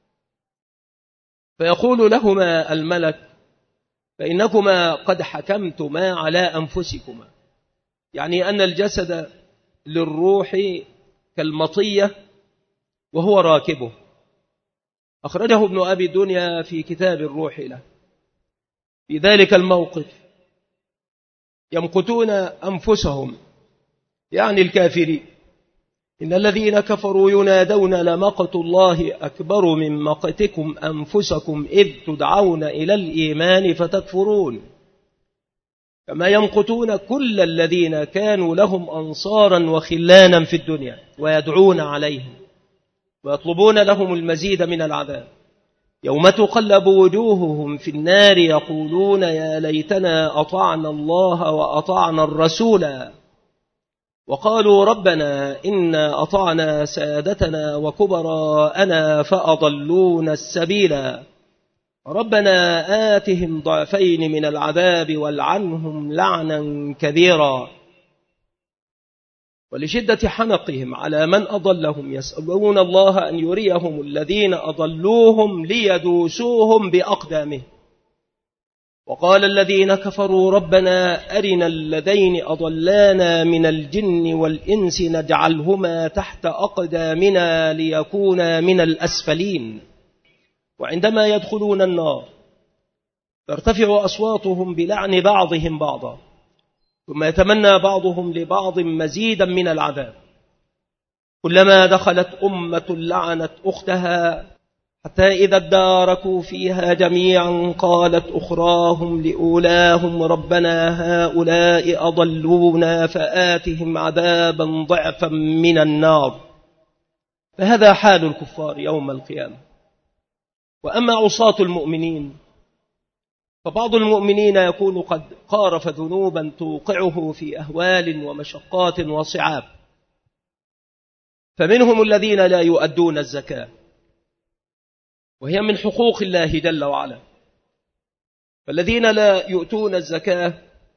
فيقول لهما الملك: فإنكما قد حكمتما على أنفسكما، يعني أن الجسد للروح كالمطية وهو راكبه. أخرجه ابن أبي الدنيا في كتاب الروح له. في ذلك الموقف يمقتون أنفسهم، يعني الكافرين. إن الذين كفروا ينادون لمقت الله أكبر من مقتكم أنفسكم إذ تدعون إلى الإيمان فتكفرون. كما يمقتون كل الذين كانوا لهم أنصارا وخلانا في الدنيا ويدعون عليهم ويطلبون لهم المزيد من العذاب. يوم تقلب وجوههم في النار يقولون يا ليتنا أطعنا الله وأطعنا الرسولا، وقالوا ربنا إنا أطعنا سادتنا وكبراءنا فأضلونا السبيلا، ربنا آتهم ضعفين من العذاب والعنهم لعنا كبيرا. ولشدة حنقهم على من أضلهم يسألون الله أن يريهم الذين أضلوهم ليدوسوهم بأقدامهم. وقال الذين كفروا ربنا أرنا الذين أضلانا من الجن والإنس نجعلهما تحت أقدامنا ليكونا من الأسفلين. وعندما يدخلون النار ترتفع أصواتهم بلعن بعضهم بعضا، ثم يتمنى بعضهم لبعض مزيدا من العذاب. كلما دخلت أمة لعنت أختها، حتى إذا اداركوا فيها جميعا قالت أخراهم لأولاهم ربنا هؤلاء أضلونا فآتهم عذابا ضعفا من النار. فهذا حال الكفار يوم القيامة. وأما عصاة المؤمنين فبعض المؤمنين يكون قد قارف ذنوبا توقعه في أهوال ومشقات وصعاب، فمنهم الذين لا يؤدون الزكاة، وهي من حقوق الله جل وعلا. فالذين لا يؤتون الزكاة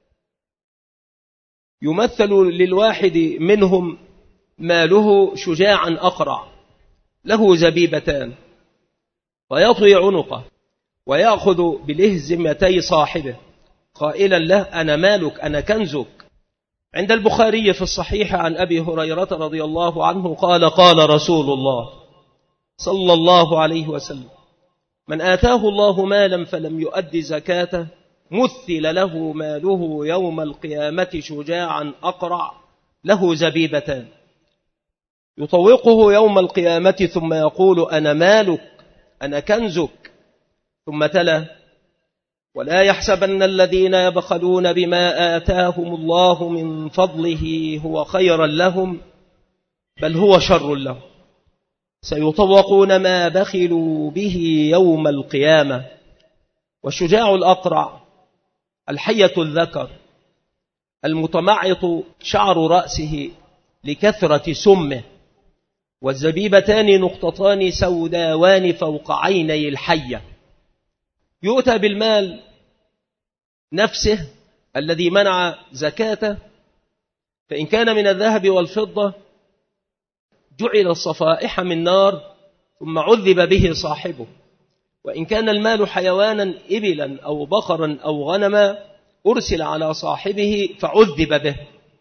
يمثل للواحد منهم ماله شجاعا أقرع له زبيبتان، فيطوي عنقه ويأخذ بلهزمتي صاحبه قائلا له أنا مالك أنا كنزك. عند البخاري في الصحيح عن أبي هريرة رضي الله عنه قال قال رسول الله صلى الله عليه وسلم من آتاه الله مالا فلم يؤد زكاته مثل له ماله يوم القيامة شجاعا أقرع له زبيبتان يطوقه يوم القيامة ثم يقول أنا مالك أنا كنزك. ثم تلا ولا يحسبن الذين يبخلون بما آتاهم الله من فضله هو خيرا لهم بل هو شر لهم سيطوقون ما بخلوا به يوم القيامة. والشجاع الأقرع الحية الذكر المتمعط شعر رأسه لكثرة سمه، والزبيبتان نقطتان سوداوان فوق عيني الحية. يؤتى بالمال نفسه الذي منع زكاته، فإن كان من الذهب والفضة جعل الصفائح من نار ثم عذب به صاحبه، وإن كان المال حيوانا إبلا أو بقرا أو غنما أرسل على صاحبه فعذب به.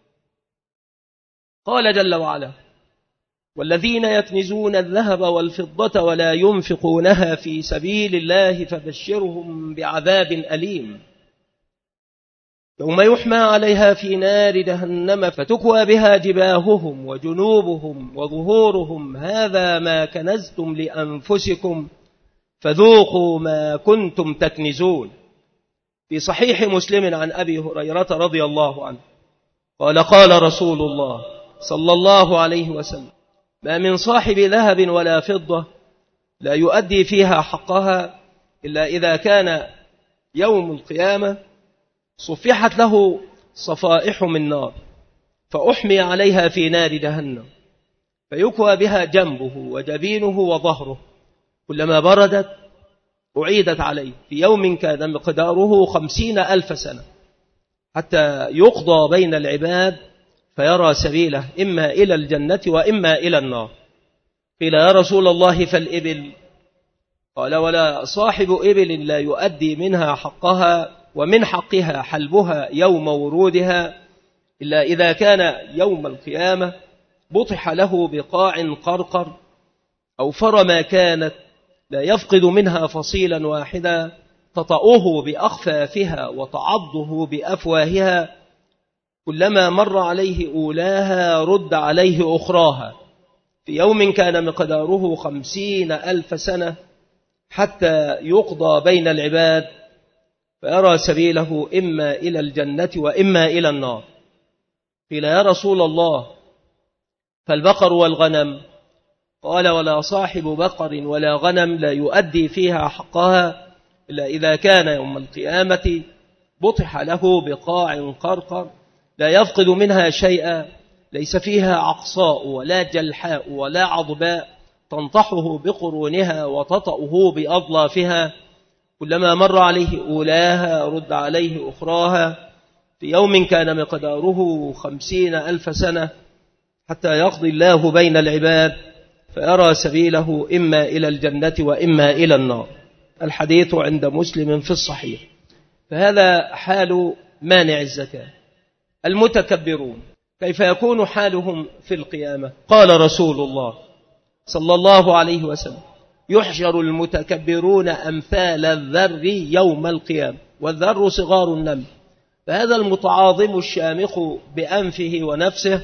قال جل وعلا والذين يكنزون الذهب والفضة ولا ينفقونها في سبيل الله فبشرهم بعذاب أليم. يوم يحمى عليها في نار جهنم فتكوى بها جباههم وجنوبهم وظهورهم هذا ما كنزتم لأنفسكم فذوقوا ما كنتم تكنزون. في صحيح مسلم عن أبي هريرة رضي الله عنه قال قال رسول الله صلى الله عليه وسلم: ما من صاحب ذهب ولا فضة لا يؤدي فيها حقها إلا إذا كان يوم القيامة صفحت له صفائح من نار فأحمي عليها في نار جهنم فيكوى بها جنبه وجبينه وظهره، كلما بردت أعيدت عليه في يوم كان مقداره 50,000 سنة حتى يقضى بين العباد فيرى سبيله إما إلى الجنة وإما إلى النار. قيل يا رسول الله فالإبل؟ قال: ولا صاحب إبل لا يؤدي منها حقها ومن حقها حلبها يوم ورودها إلا إذا كان يوم القيامة بطح له بقاع قرقر أوفر ما كانت لا يفقد منها فصيلا واحدا تطأه بأخفافها وتعضه بأفواهها كلما مر عليه أولاها رد عليه أخراها في يوم كان مقداره 50,000 سنة حتى يقضى بين العباد فيرى سبيله إما إلى الجنة وإما إلى النار. قيل يا رسول الله فالبقر والغنم؟ قال: ولا صاحب بقر ولا غنم لا يؤدي فيها حقها إلا إذا كان يوم القيامة بطح له بقاع قرقر لا يفقد منها شيئا ليس فيها عقصاء ولا جلحاء ولا عضباء تنطحه بقرونها وتطأه بأضلافها كلما مر عليه أولاها رد عليه أخراها في يوم كان مقداره 50,000 سنة حتى يقضي الله بين العباد فيرى سبيله إما إلى الجنة وإما إلى النار. الحديث عند مسلم في الصحيح. فهذا حال مانع الزكاة. المتكبرون كيف يكون حالهم في القيامة؟ قال رسول الله صلى الله عليه وسلم: يحشر المتكبرون أمثال الذر يوم القيامة، والذر صغار النمل. فهذا المتعاظم الشامخ بأنفه ونفسه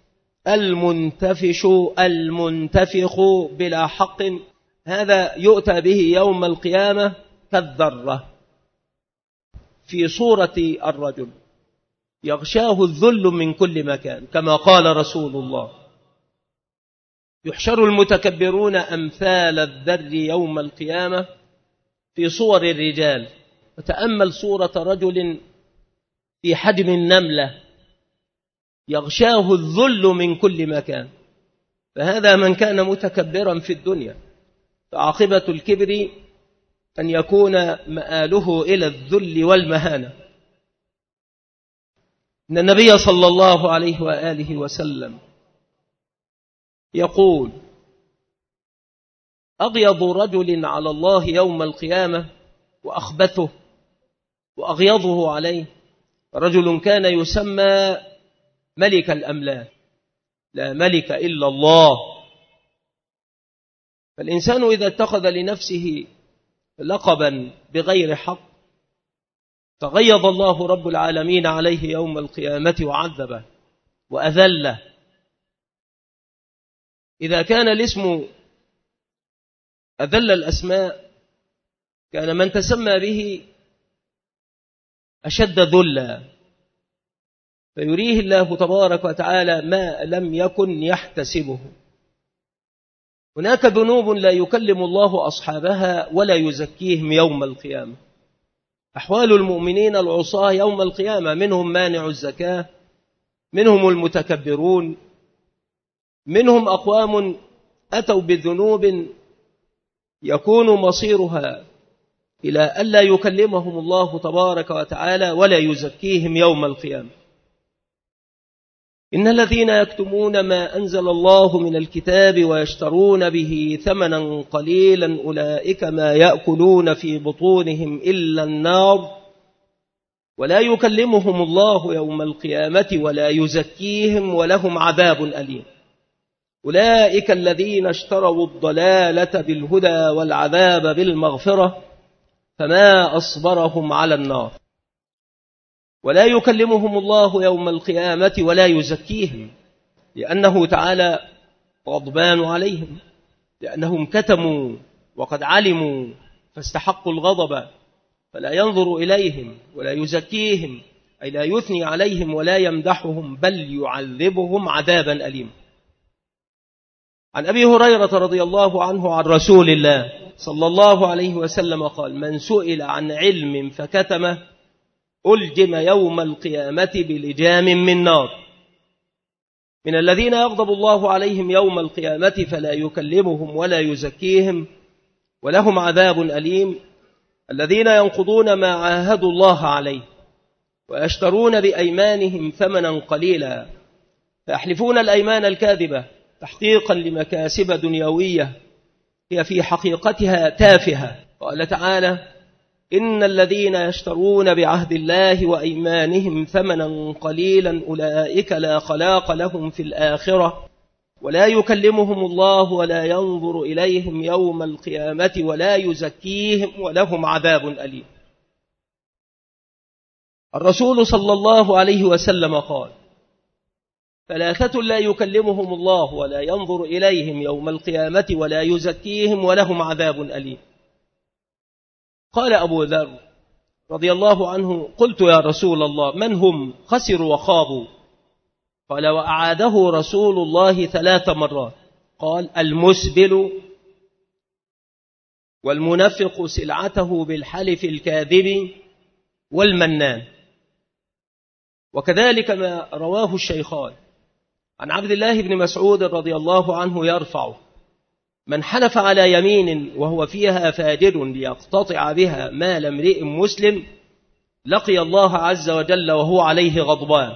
المنتفخ بلا حق، هذا يؤتى به يوم القيامة كالذرة في صورة الرجل يغشاه الذل من كل مكان كما قال رسول الله: يحشر المتكبرون أمثال الذر يوم القيامة في صور الرجال. وتأمل صورة رجل في حجم النملة يغشاه الذل من كل مكان. فهذا من كان متكبرا في الدنيا، فعاقبة الكبر أن يكون مآله إلى الذل والمهانة. إن النبي صلى الله عليه وآله وسلم يقول: أغيض رجل على الله يوم القيامة وأخبثه وأغيضه عليه رجل كان يسمى ملك الأملاك، لا ملك إلا الله. فالإنسان إذا اتخذ لنفسه لقبا بغير حق فغيظ الله رب العالمين عليه يوم القيامة وعذبه وأذله. إذا كان الاسم أذل الأسماء كان من تسمى به أشد ذلا، فيريه الله تبارك وتعالى ما لم يكن يحتسبه. هناك ذنوب لا يكلم الله أصحابها ولا يزكيهم يوم القيامة. أحوال المؤمنين العصاة يوم القيامة: منهم مانع الزكاة، منهم المتكبرون، منهم أقوام أتوا بذنوب يكون مصيرها إلى ألا يكلمهم الله تبارك وتعالى ولا يزكيهم يوم القيامة. إن الذين يكتمون ما أنزل الله من الكتاب ويشترون به ثمنا قليلا أولئك ما يأكلون في بطونهم إلا النار ولا يكلمهم الله يوم القيامة ولا يزكيهم ولهم عذاب أليم. أولئك الذين اشتروا الضلالة بالهدى والعذاب بالمغفرة فما أصبرهم على النار. ولا يكلمهم الله يوم القيامة ولا يزكيهم، لأنه تعالى غضبان عليهم، لأنهم كتموا وقد علموا فاستحقوا الغضب، فلا ينظر إليهم ولا يزكيهم، أي لا يثني عليهم ولا يمدحهم، بل يعذبهم عذابا أليما. عن أبي هريرة رضي الله عنه عن رسول الله صلى الله عليه وسلم قال: من سئل عن علم فكتمه ألجم يوم القيامة بلجام من نار. من الذين يغضب الله عليهم يوم القيامة فلا يكلمهم ولا يزكيهم ولهم عذاب أليم: الذين ينقضون ما عاهدوا الله عليه ويشترون بأيمانهم ثمنا قليلا، فيحلفون الأيمان الكاذبة تحقيقا لمكاسب دنيوية هي في حقيقتها تافهة. قال تعالى: إن الذين يشترون بعهد الله وأيمانهم ثمنا قليلا أولئك لا خلاق لهم في الآخرة ولا يكلمهم الله ولا ينظر إليهم يوم القيامة ولا يزكيهم ولهم عذاب أليم. الرسول صلى الله عليه وسلم قال: ثلاثة لا يكلمهم الله ولا ينظر إليهم يوم القيامة ولا يزكيهم ولهم عذاب أليم. قال أبو ذر رضي الله عنه: قلت يا رسول الله من هم؟ خسروا وخابوا. قال: وأعاده رسول الله 3 مرات. قال: المسبل، والمنفق سلعته بالحلف الكاذب، والمنان. وكذلك ما رواه الشيخان عن عبد الله بن مسعود رضي الله عنه يرفع: من حلف على يمين وهو فيها فاجر ليقتطع بها مال امرئ مسلم لقي الله عز وجل وهو عليه غضبان.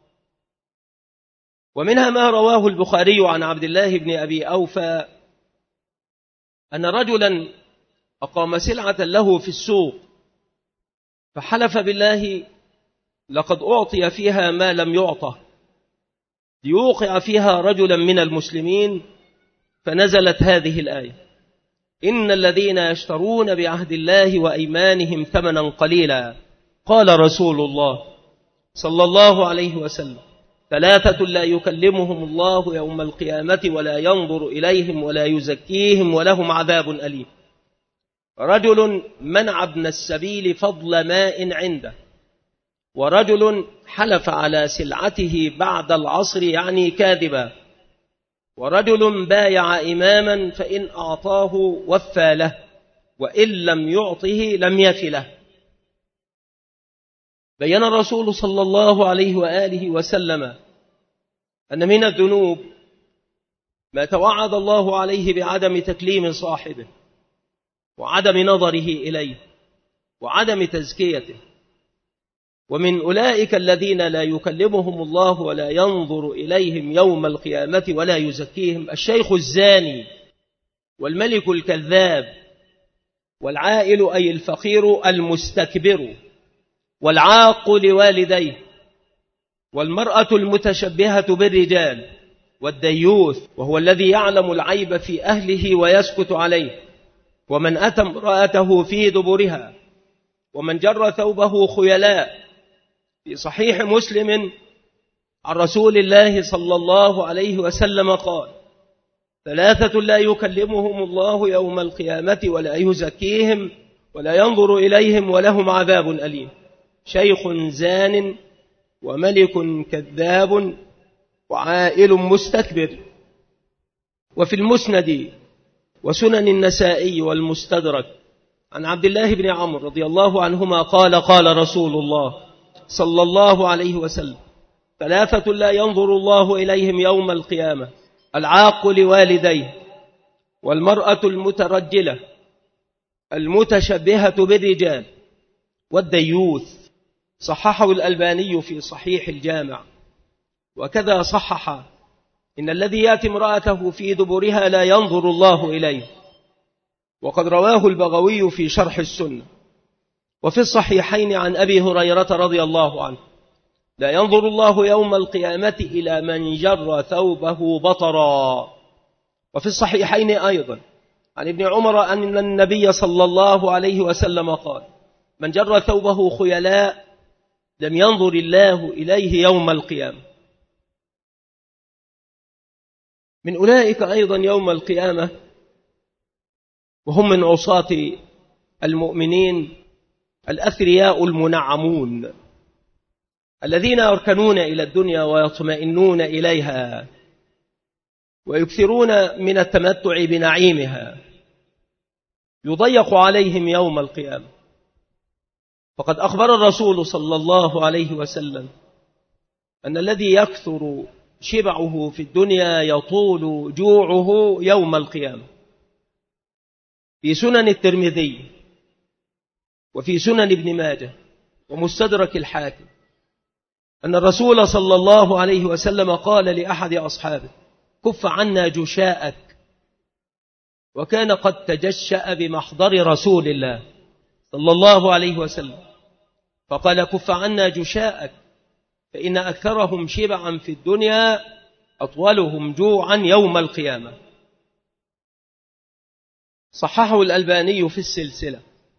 ومنها ما رواه البخاري عن عبد الله بن أبي أوفى أن رجلا أقام سلعة له في السوق فحلف بالله لقد أعطي فيها ما لم يعطه ليوقع فيها رجلا من المسلمين، فنزلت هذه الآية: إن الذين يشترون بعهد الله وأيمانهم ثمنا قليلا. قال رسول الله صلى الله عليه وسلم: 3 لا يكلمهم الله يوم القيامة ولا ينظر إليهم ولا يزكيهم ولهم عذاب أليم: رجل منع ابن السبيل فضل ماء عنده، ورجل حلف على سلعته بعد العصر يعني كاذبا، ورجل بايع إماما فإن أعطاه وفى له وإن لم يعطه لم يف له. بين الرسول صلى الله عليه وآله وسلم أن من الذنوب ما توعد الله عليه بعدم تكليم صاحبه وعدم نظره إليه وعدم تزكيته. ومن أولئك الذين لا يكلمهم الله ولا ينظر إليهم يوم القيامة ولا يزكيهم الشيخ الزاني، والملك الكذاب، والعائل أي الفقير المستكبر، والعاق لوالديه، والمرأة المتشبهة بالرجال، والديوث وهو الذي يعلم العيب في أهله ويسكت عليه، ومن أتى امرأته في دبرها، ومن جر ثوبه خيلاء. في صحيح مسلم عن رسول الله صلى الله عليه وسلم قال: 3 لا يكلمهم الله يوم القيامة ولا يزكيهم ولا ينظر إليهم ولهم عذاب أليم: شيخ زان، وملك كذاب، وعائل مستكبر. وفي المسند وسنن النسائي والمستدرك عن عبد الله بن عمرو رضي الله عنهما قال: قال رسول الله صلى الله عليه وسلم: 3 لا ينظر الله إليهم يوم القيامة: العاق لوالديه، والمرأة المترجلة المتشبهة بالرجال، والديوث. صححه الألباني في صحيح الجامع. وكذا صحح: إن الذي يأتي امرأته في دبرها لا ينظر الله إليه. وقد رواه البغوي في شرح السنة. وفي الصحيحين عن أبي هريرة رضي الله عنه: لا ينظر الله يوم القيامة إلى من جر ثوبه بطرا. وفي الصحيحين أيضا عن ابن عمر أن النبي صلى الله عليه وسلم قال: من جر ثوبه خيلاء لم ينظر الله إليه يوم القيامة. من أولئك أيضا يوم القيامة وهم من عصاة المؤمنين الأثرياء المنعمون الذين يركنون إلى الدنيا ويطمئنون إليها ويكثرون من التمتع بنعيمها، يضيق عليهم يوم القيامة. فقد أخبر الرسول صلى الله عليه وسلم أن الذي يكثر شبعه في الدنيا يطول جوعه يوم القيامة. في سنن الترمذي وفي سنن ابن ماجه ومستدرك الحاكم أن الرسول صلى الله عليه وسلم قال لأحد أصحابه: كف عنا جشاءك. وكان قد تجشأ بمحضر رسول الله صلى الله عليه وسلم، فقال: كف عنا جشاءك، فإن أكثرهم شبعا في الدنيا أطولهم جوعا يوم القيامة. صححه الألباني في السلسلة.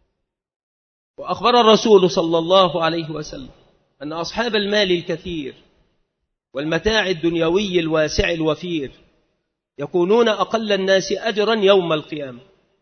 وأخبر الرسول صلى الله عليه وسلم أن أصحاب المال الكثير والمتاع الدنيوي الواسع الوفير يكونون أقل الناس أجرا يوم القيامة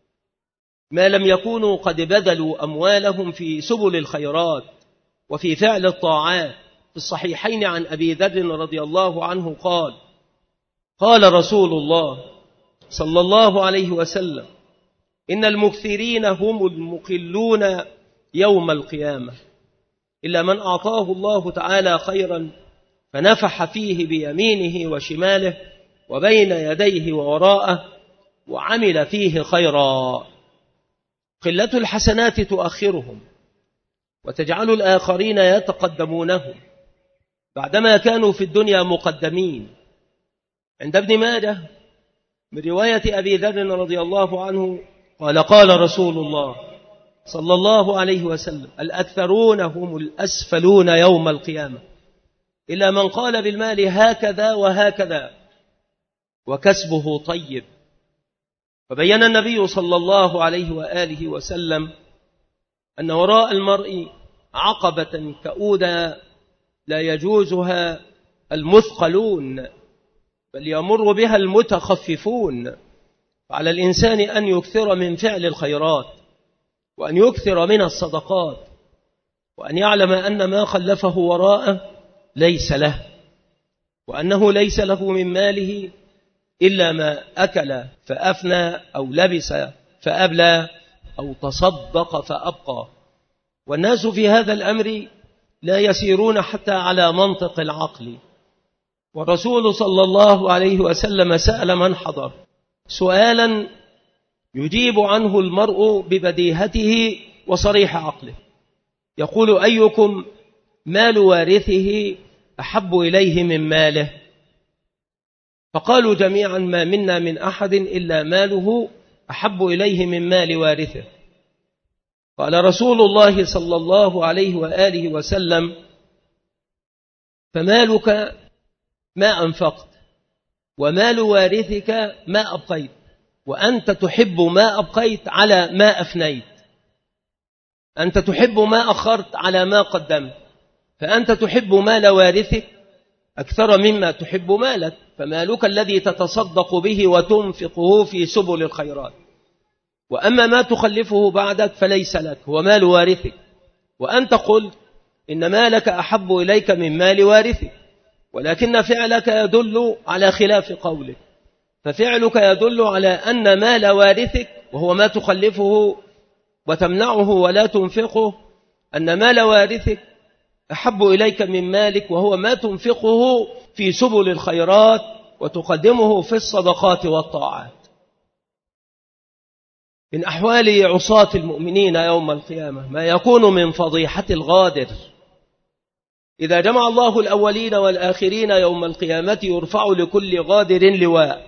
ما لم يكونوا قد بذلوا أموالهم في سبل الخيرات وفي فعل الطاعات. في الصحيحين عن أبي ذر رضي الله عنه قال: قال رسول الله صلى الله عليه وسلم: إن المكثرين هم المقلون يوم القيامة، إلا من أعطاه الله تعالى خيرا فنفح فيه بيمينه وشماله وبين يديه ووراءه وعمل فيه خيرا. قلة الحسنات تؤخرهم وتجعل الآخرين يتقدمونهم بعدما كانوا في الدنيا مقدمين. عند ابن ماجه من رواية أبي ذر رضي الله عنه قال: قال رسول الله صلى الله عليه وسلم: الأكثرون هم الأسفلون يوم القيامة، إلا من قال بالمال هكذا وهكذا وكسبه طيب. فبين النبي صلى الله عليه وآله وسلم أن وراء المرء عقبة كؤودا لا يجوزها المثقلون بل يمر بها المتخففون. فعلى الإنسان أن يكثر من فعل الخيرات وأن يكثر من الصدقات وأن يعلم أن ما خلفه وراءه ليس له، وأنه ليس له من ماله إلا ما أكل فأفنى أو لبس فأبلى أو تصدق فأبقى. والناس في هذا الأمر لا يسيرون حتى على منطق العقل. والرسول صلى الله عليه وسلم سأل من حضر سؤالا يجيب عنه المرء ببديهته وصريح عقله، يقول: أيكم مال وارثه أحب إليه من ماله؟ فقالوا جميعا: ما منا من أحد إلا ماله أحب إليه من مال وارثه. قال رسول الله صلى الله عليه وآله وسلم: فمالك ما أنفقت ومال وارثك ما أبقيت، وأنت تحب ما أبقيت على ما أفنيت. أنت تحب ما أخرت على ما قدمت، فأنت تحب مال وارثك أكثر مما تحب مالك، فمالك الذي تتصدق به وتنفقه في سبل الخيرات، وأما ما تخلفه بعدك فليس لك، هو مال وارثك. وأنت قلت إن مالك أحب إليك من مال وارثك، ولكن فعلك يدل على خلاف قولك. ففعلك يدل على أن مال وارثك وهو ما تخلفه وتمنعه ولا تنفقه، أن مال وارثك أحب إليك من مالك وهو ما تنفقه في سبل الخيرات وتقدمه في الصدقات والطاعات. من أحوال عصاة المؤمنين يوم القيامة ما يكون من فضيحة الغادر. إذا جمع الله الأولين والآخرين يوم القيامة يرفع لكل غادر لواء،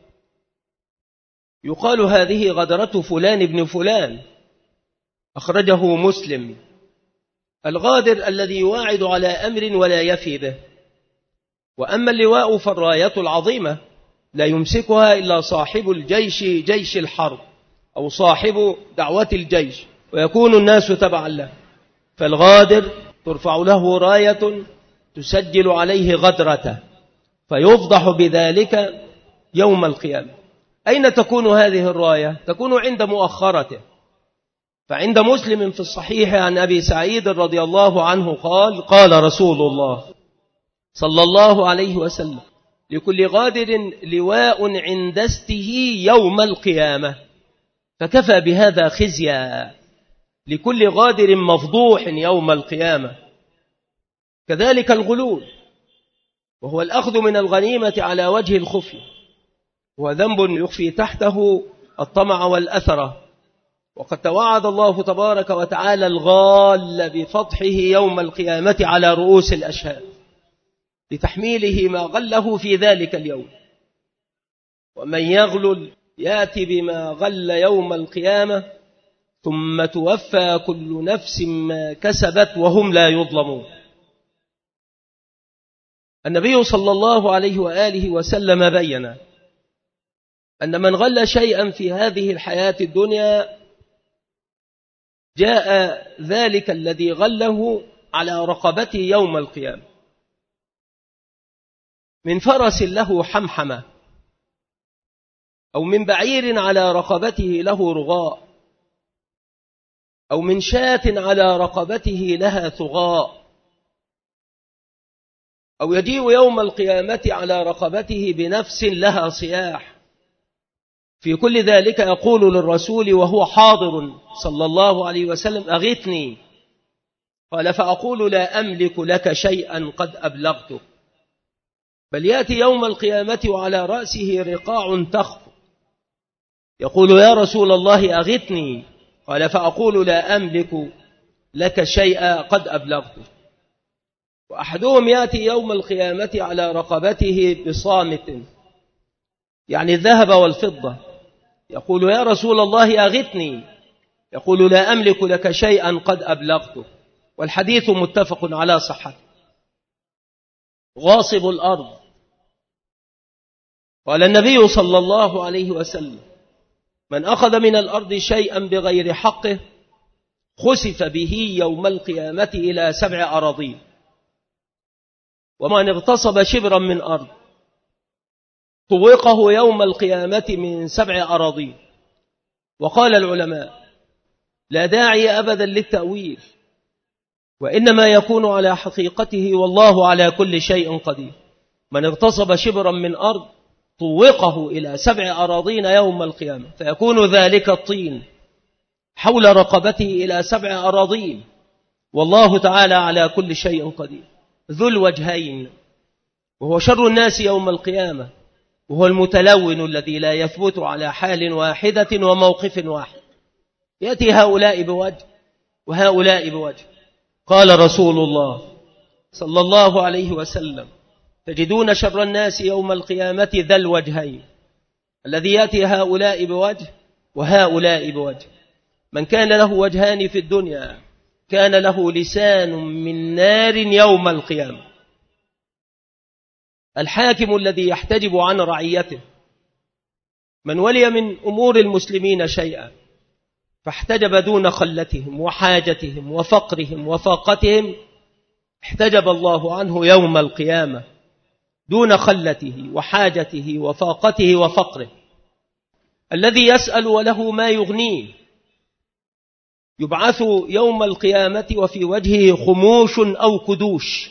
يقال: هذه غدرة فلان ابن فلان، أخرجه مسلم. الغادر الذي يواعد على أمر ولا يفي به. وأما اللواء فالراية العظيمة لا يمسكها إلا صاحب الجيش، جيش الحرب، أو صاحب دعوة الجيش، ويكون الناس تبعا له. فالغادر ترفع له راية تسجل عليه غدرته فيفضح بذلك يوم القيامة. أين تكون هذه الراية؟ تكون عند مؤخرته. فعند مسلم في الصحيح عن أبي سعيد رضي الله عنه قال: قال رسول الله صلى الله عليه وسلم: لكل غادر لواء عند استه يوم القيامة. فكفى بهذا خزيا، لكل غادر مفضوح يوم القيامة. كذلك الغلول، وهو الأخذ من الغنيمة على وجه الخفي، وذنب يخفي تحته الطمع والأثرة. وقد توعد الله تبارك وتعالى الغال بفضحه يوم القيامة على رؤوس الأشهاد لتحميله ما غله في ذلك اليوم. ومن يغلل يأتي بما غل يوم القيامة ثم توفى كل نفس ما كسبت وهم لا يظلمون. النبي صلى الله عليه وآله وسلم بين أن من غل شيئا في هذه الحياة الدنيا جاء ذلك الذي غله على رقبته يوم القيامة، من فرس له حمحمة، أو من بعير على رقبته له رغاء، أو من شاة على رقبته لها ثغاء، أو يجيء يوم القيامة على رقبته بنفس لها صياح. في كل ذلك يقول للرسول وهو حاضر صلى الله عليه وسلم: أغثني. قال: فأقول: لا أملك لك شيئا قد أبلغتك. بل يأتي يوم القيامة وعلى رأسه رقاع تخفق، يقول: يا رسول الله أغثني. قال: فأقول: لا أملك لك شيئا قد أبلغتك. وأحدهم يأتي يوم القيامة على رقبته بصامت، يعني الذهب والفضة، يقول: يا رسول الله أغثني. يقول: لا أملك لك شيئا قد أبلغتك. والحديث متفق على صحته. غاصب الأرض، قال النبي صلى الله عليه وسلم: من أخذ من الأرض شيئا بغير حقه خسف به يوم القيامة إلى 7 أراضين. ومن اغتصب شبرا من أرض طوقه يوم القيامة من 7 أراضين. وقال العلماء: لا داعي أبدا للتأويل، وإنما يكون على حقيقته، والله على كل شيء قدير. من اغتصب شبرا من أرض طوقه إلى 7 أراضين يوم القيامة، فيكون ذلك الطين حول رقبته إلى 7 أراضين، والله تعالى على كل شيء قدير. ذو الوجهين، وهو شر الناس يوم القيامة، وهو المتلون الذي لا يثبت على حال واحدة وموقف واحد، يأتي هؤلاء بوجه وهؤلاء بوجه. قال رسول الله صلى الله عليه وسلم: تجدون شر الناس يوم القيامة ذا الوجهين، الذي يأتي هؤلاء بوجه وهؤلاء بوجه. من كان له وجهان في الدنيا كان له لسان من نار يوم القيامة. الحاكم الذي يحتجب عن رعيته، من ولي من أمور المسلمين شيئا فاحتجب دون خلتهم وحاجتهم وفقرهم وفاقتهم، احتجب الله عنه يوم القيامة دون خلته وحاجته وفاقته وفقره. الذي يسأل وله ما يغنيه يبعث يوم القيامة وفي وجهه خموش أو كدوش.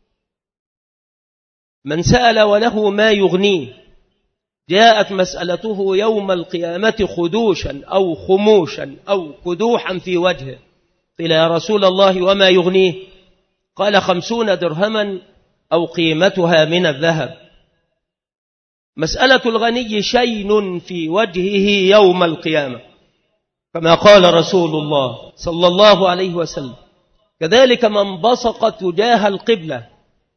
من سأل وله ما يغنيه جاءت مسألته يوم القيامة خدوشا أو خموشا أو كدوحا في وجهه. قيل: يا رسول الله وما يغنيه؟ قال: 50 درهما أو قيمتها من الذهب. مسألة الغني شين في وجهه يوم القيامة، كما قال رسول الله صلى الله عليه وسلم: كذلك من بصق تجاه القبلة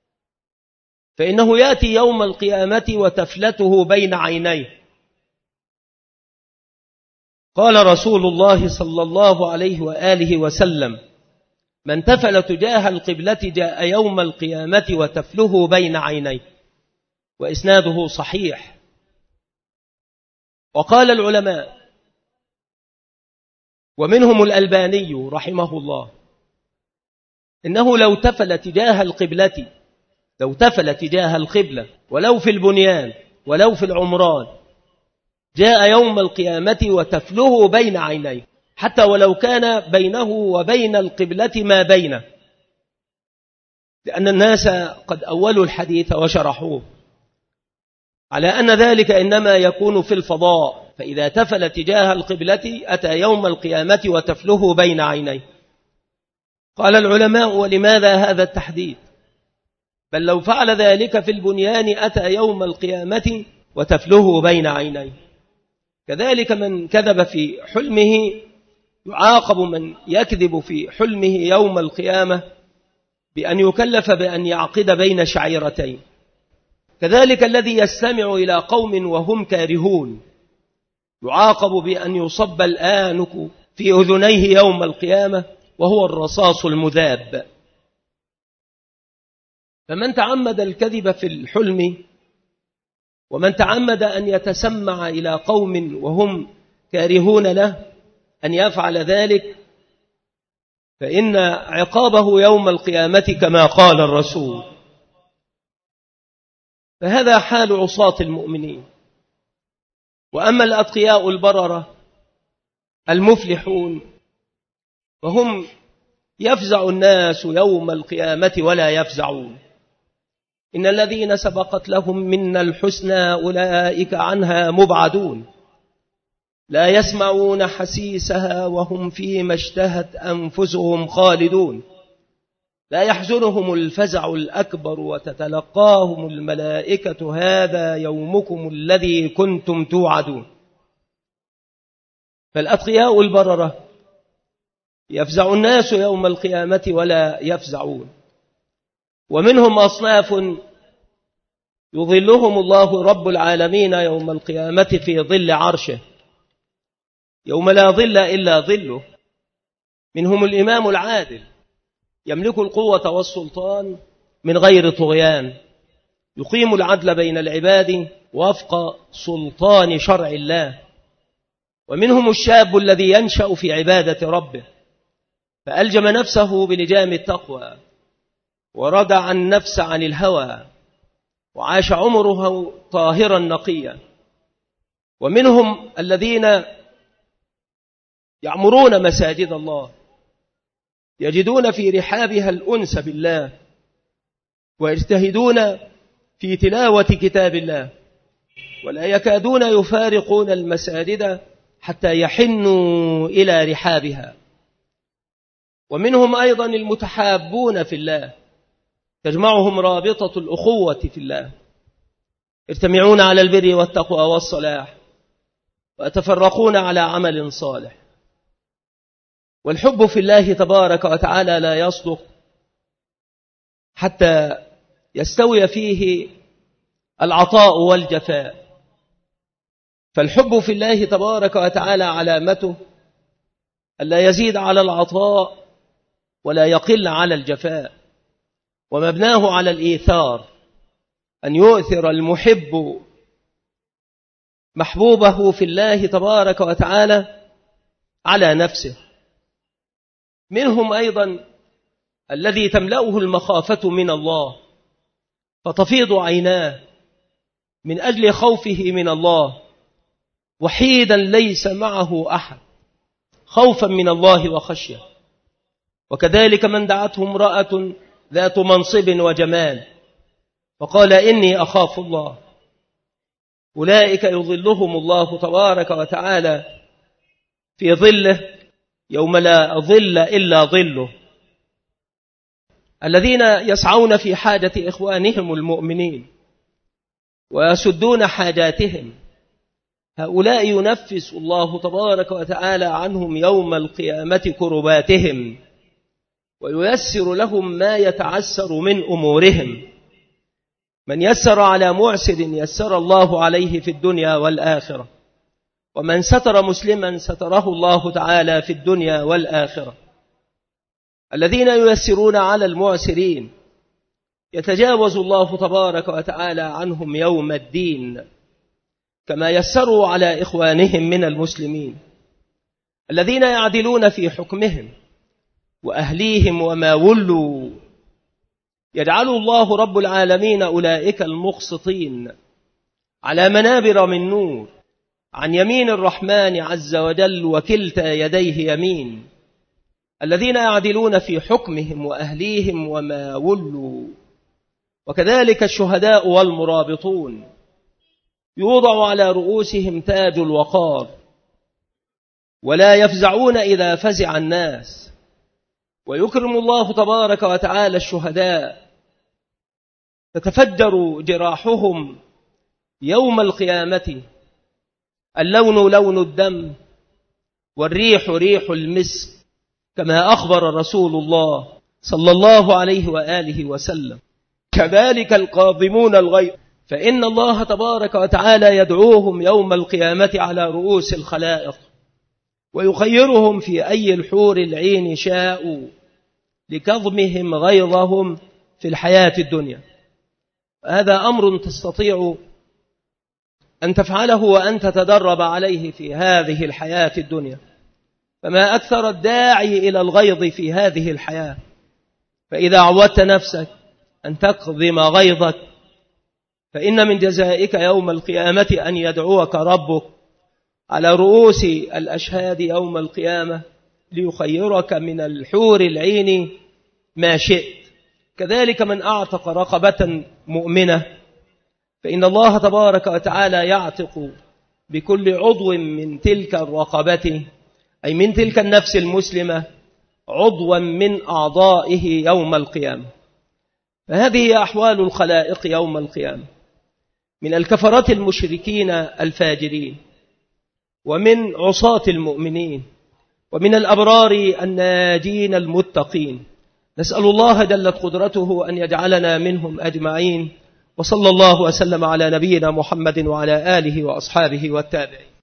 فإنه يأتي يوم القيامة وتفلته بين عينيه. قال رسول الله صلى الله عليه وآله وسلم: من تفل تجاه القبلة جاء يوم القيامة وتفله بين عينيه. وإسناده صحيح. وقال العلماء ومنهم الألباني رحمه الله: إنه لو تفل تجاه القبلة ولو في البنيان ولو في العمران جاء يوم القيامة وتفله بين عينيه، حتى ولو كان بينه وبين القبلة ما بينه، لأن الناس قد أولوا الحديث وشرحوه على أن ذلك إنما يكون في الفضاء، فإذا تفل تجاه القبلة أتى يوم القيامة وتفله بين عينيه. قال العلماء: ولماذا هذا التحديد؟ بل لو فعل ذلك في البنيان أتى يوم القيامة وتفله بين عينيه. كذلك من كذب في حلمه يعاقب من يكذب في حلمه يوم القيامة بأن يكلف بأن يعقد بين شعيرتين. كذلك الذي يستمع إلى قوم وهم كارهون يعاقب بأن يصب الآنك في أذنيه يوم القيامة وهو الرصاص المذاب. فمن تعمد الكذب في الحلم ومن تعمد أن يتسمع إلى قوم وهم كارهون له أن يفعل ذلك فإن عقابه يوم القيامة كما قال الرسول. فهذا حال عصاة المؤمنين. وأما الأتقياء البررة المفلحون فهم يفزع الناس يوم القيامة ولا يفزعون. إن الذين سبقت لهم منا الحسنى أولئك عنها مبعدون لا يسمعون حسيسها وهم فيما اشتهت أنفسهم خالدون لا يحزنهم الفزع الأكبر وتتلقاهم الملائكة هذا يومكم الذي كنتم توعدون. فالأتقياء البررة يفزع الناس يوم القيامة ولا يفزعون. ومنهم أصناف يظلهم الله رب العالمين يوم القيامة في ظل عرشه يوم لا ظل إلا ظله. منهم الإمام العادل يملك القوة والسلطان من غير طغيان، يقيم العدل بين العباد وفق سلطان شرع الله. ومنهم الشاب الذي ينشأ في عبادة ربه فألجم نفسه بلجام التقوى وردع النفس عن الهوى وعاش عمره طاهرا نقيا. ومنهم الذين يعمرون مساجد الله يجدون في رحابها الأنس بالله ويجتهدون في تلاوة كتاب الله ولا يكادون يفارقون المساجد حتى يحنوا إلى رحابها. ومنهم أيضا المتحابون في الله تجمعهم رابطة الأخوة في الله يجتمعون على البر والتقوى والصلاح ويتفرقون على عمل صالح. والحب في الله تبارك وتعالى لا يصدق حتى يستوي فيه العطاء والجفاء. فالحب في الله تبارك وتعالى علامته ألا يزيد على العطاء ولا يقل على الجفاء، ومبناه على الإيثار، أن يؤثر المحب محبوبه في الله تبارك وتعالى على نفسه. منهم أيضا الذي تملأه المخافة من الله فتفيض عيناه من أجل خوفه من الله وحيدا ليس معه أحد خوفا من الله وخشية. وكذلك من دعته امرأة ذات منصب وجمال فقال إني أخاف الله أولئك يظلهم الله تبارك وتعالى في ظله يوم لا ظل إلا ظله. الذين يسعون في حاجة إخوانهم المؤمنين ويسدون حاجاتهم هؤلاء ينفس الله تبارك وتعالى عنهم يوم القيامة كرباتهم وييسر لهم ما يتعسر من أمورهم. من يسر على معسر يسر الله عليه في الدنيا والآخرة، ومن ستر مسلما ستره الله تعالى في الدنيا والآخرة. الذين ييسرون على المعسرين يتجاوز الله تبارك وتعالى عنهم يوم الدين كما يسروا على إخوانهم من المسلمين. الذين يعدلون في حكمهم وأهليهم وما ولوا. يجعل الله رب العالمين أولئك المقسطين على منابر من نور عن يمين الرحمن عز وجل، وكلتا يديه يمين، الذين يعدلون في حكمهم وأهليهم وما ولوا. وكذلك الشهداء والمرابطون يوضع على رؤوسهم تاج الوقار، ولا يفزعون إذا فزع الناس. ويكرم الله تبارك وتعالى الشهداء، تتفجر جراحهم يوم القيامة، اللون لون الدم والريح ريح المسك، كما أخبر رسول الله صلى الله عليه وآله وسلم. كذلك القاضمون الغيظ، فإن الله تبارك وتعالى يدعوهم يوم القيامة على رؤوس الخلائق، ويخيرهم في أي الحور العين شاءوا لكظمهم غيظهم في الحياة الدنيا. هذا أمر تستطيع أن تفعله وأن تتدرب عليه في هذه الحياة الدنيا، فما أكثر الداعي إلى الغيظ في هذه الحياة. فإذا عودت نفسك أن تكظم غيظك، فإن من جزائك يوم القيامة أن يدعوك ربك على رؤوس الأشهاد يوم القيامة ليخيرك من الحور العين ما شئت. كذلك من أعتق رقبة مؤمنة، فإن الله تبارك وتعالى يعتق بكل عضو من تلك الرقبة، أي من تلك النفس المسلمة، عضوا من أعضائه يوم القيامة. فهذه هي أحوال الخلائق يوم القيامة، من الكفرة المشركين الفاجرين، ومن عصاة المؤمنين، ومن الأبرار الناجين المتقين. نسأل الله جلت قدرته أن يجعلنا منهم أجمعين. وصلى الله وسلم على نبينا محمد وعلى آله وأصحابه والتابعين.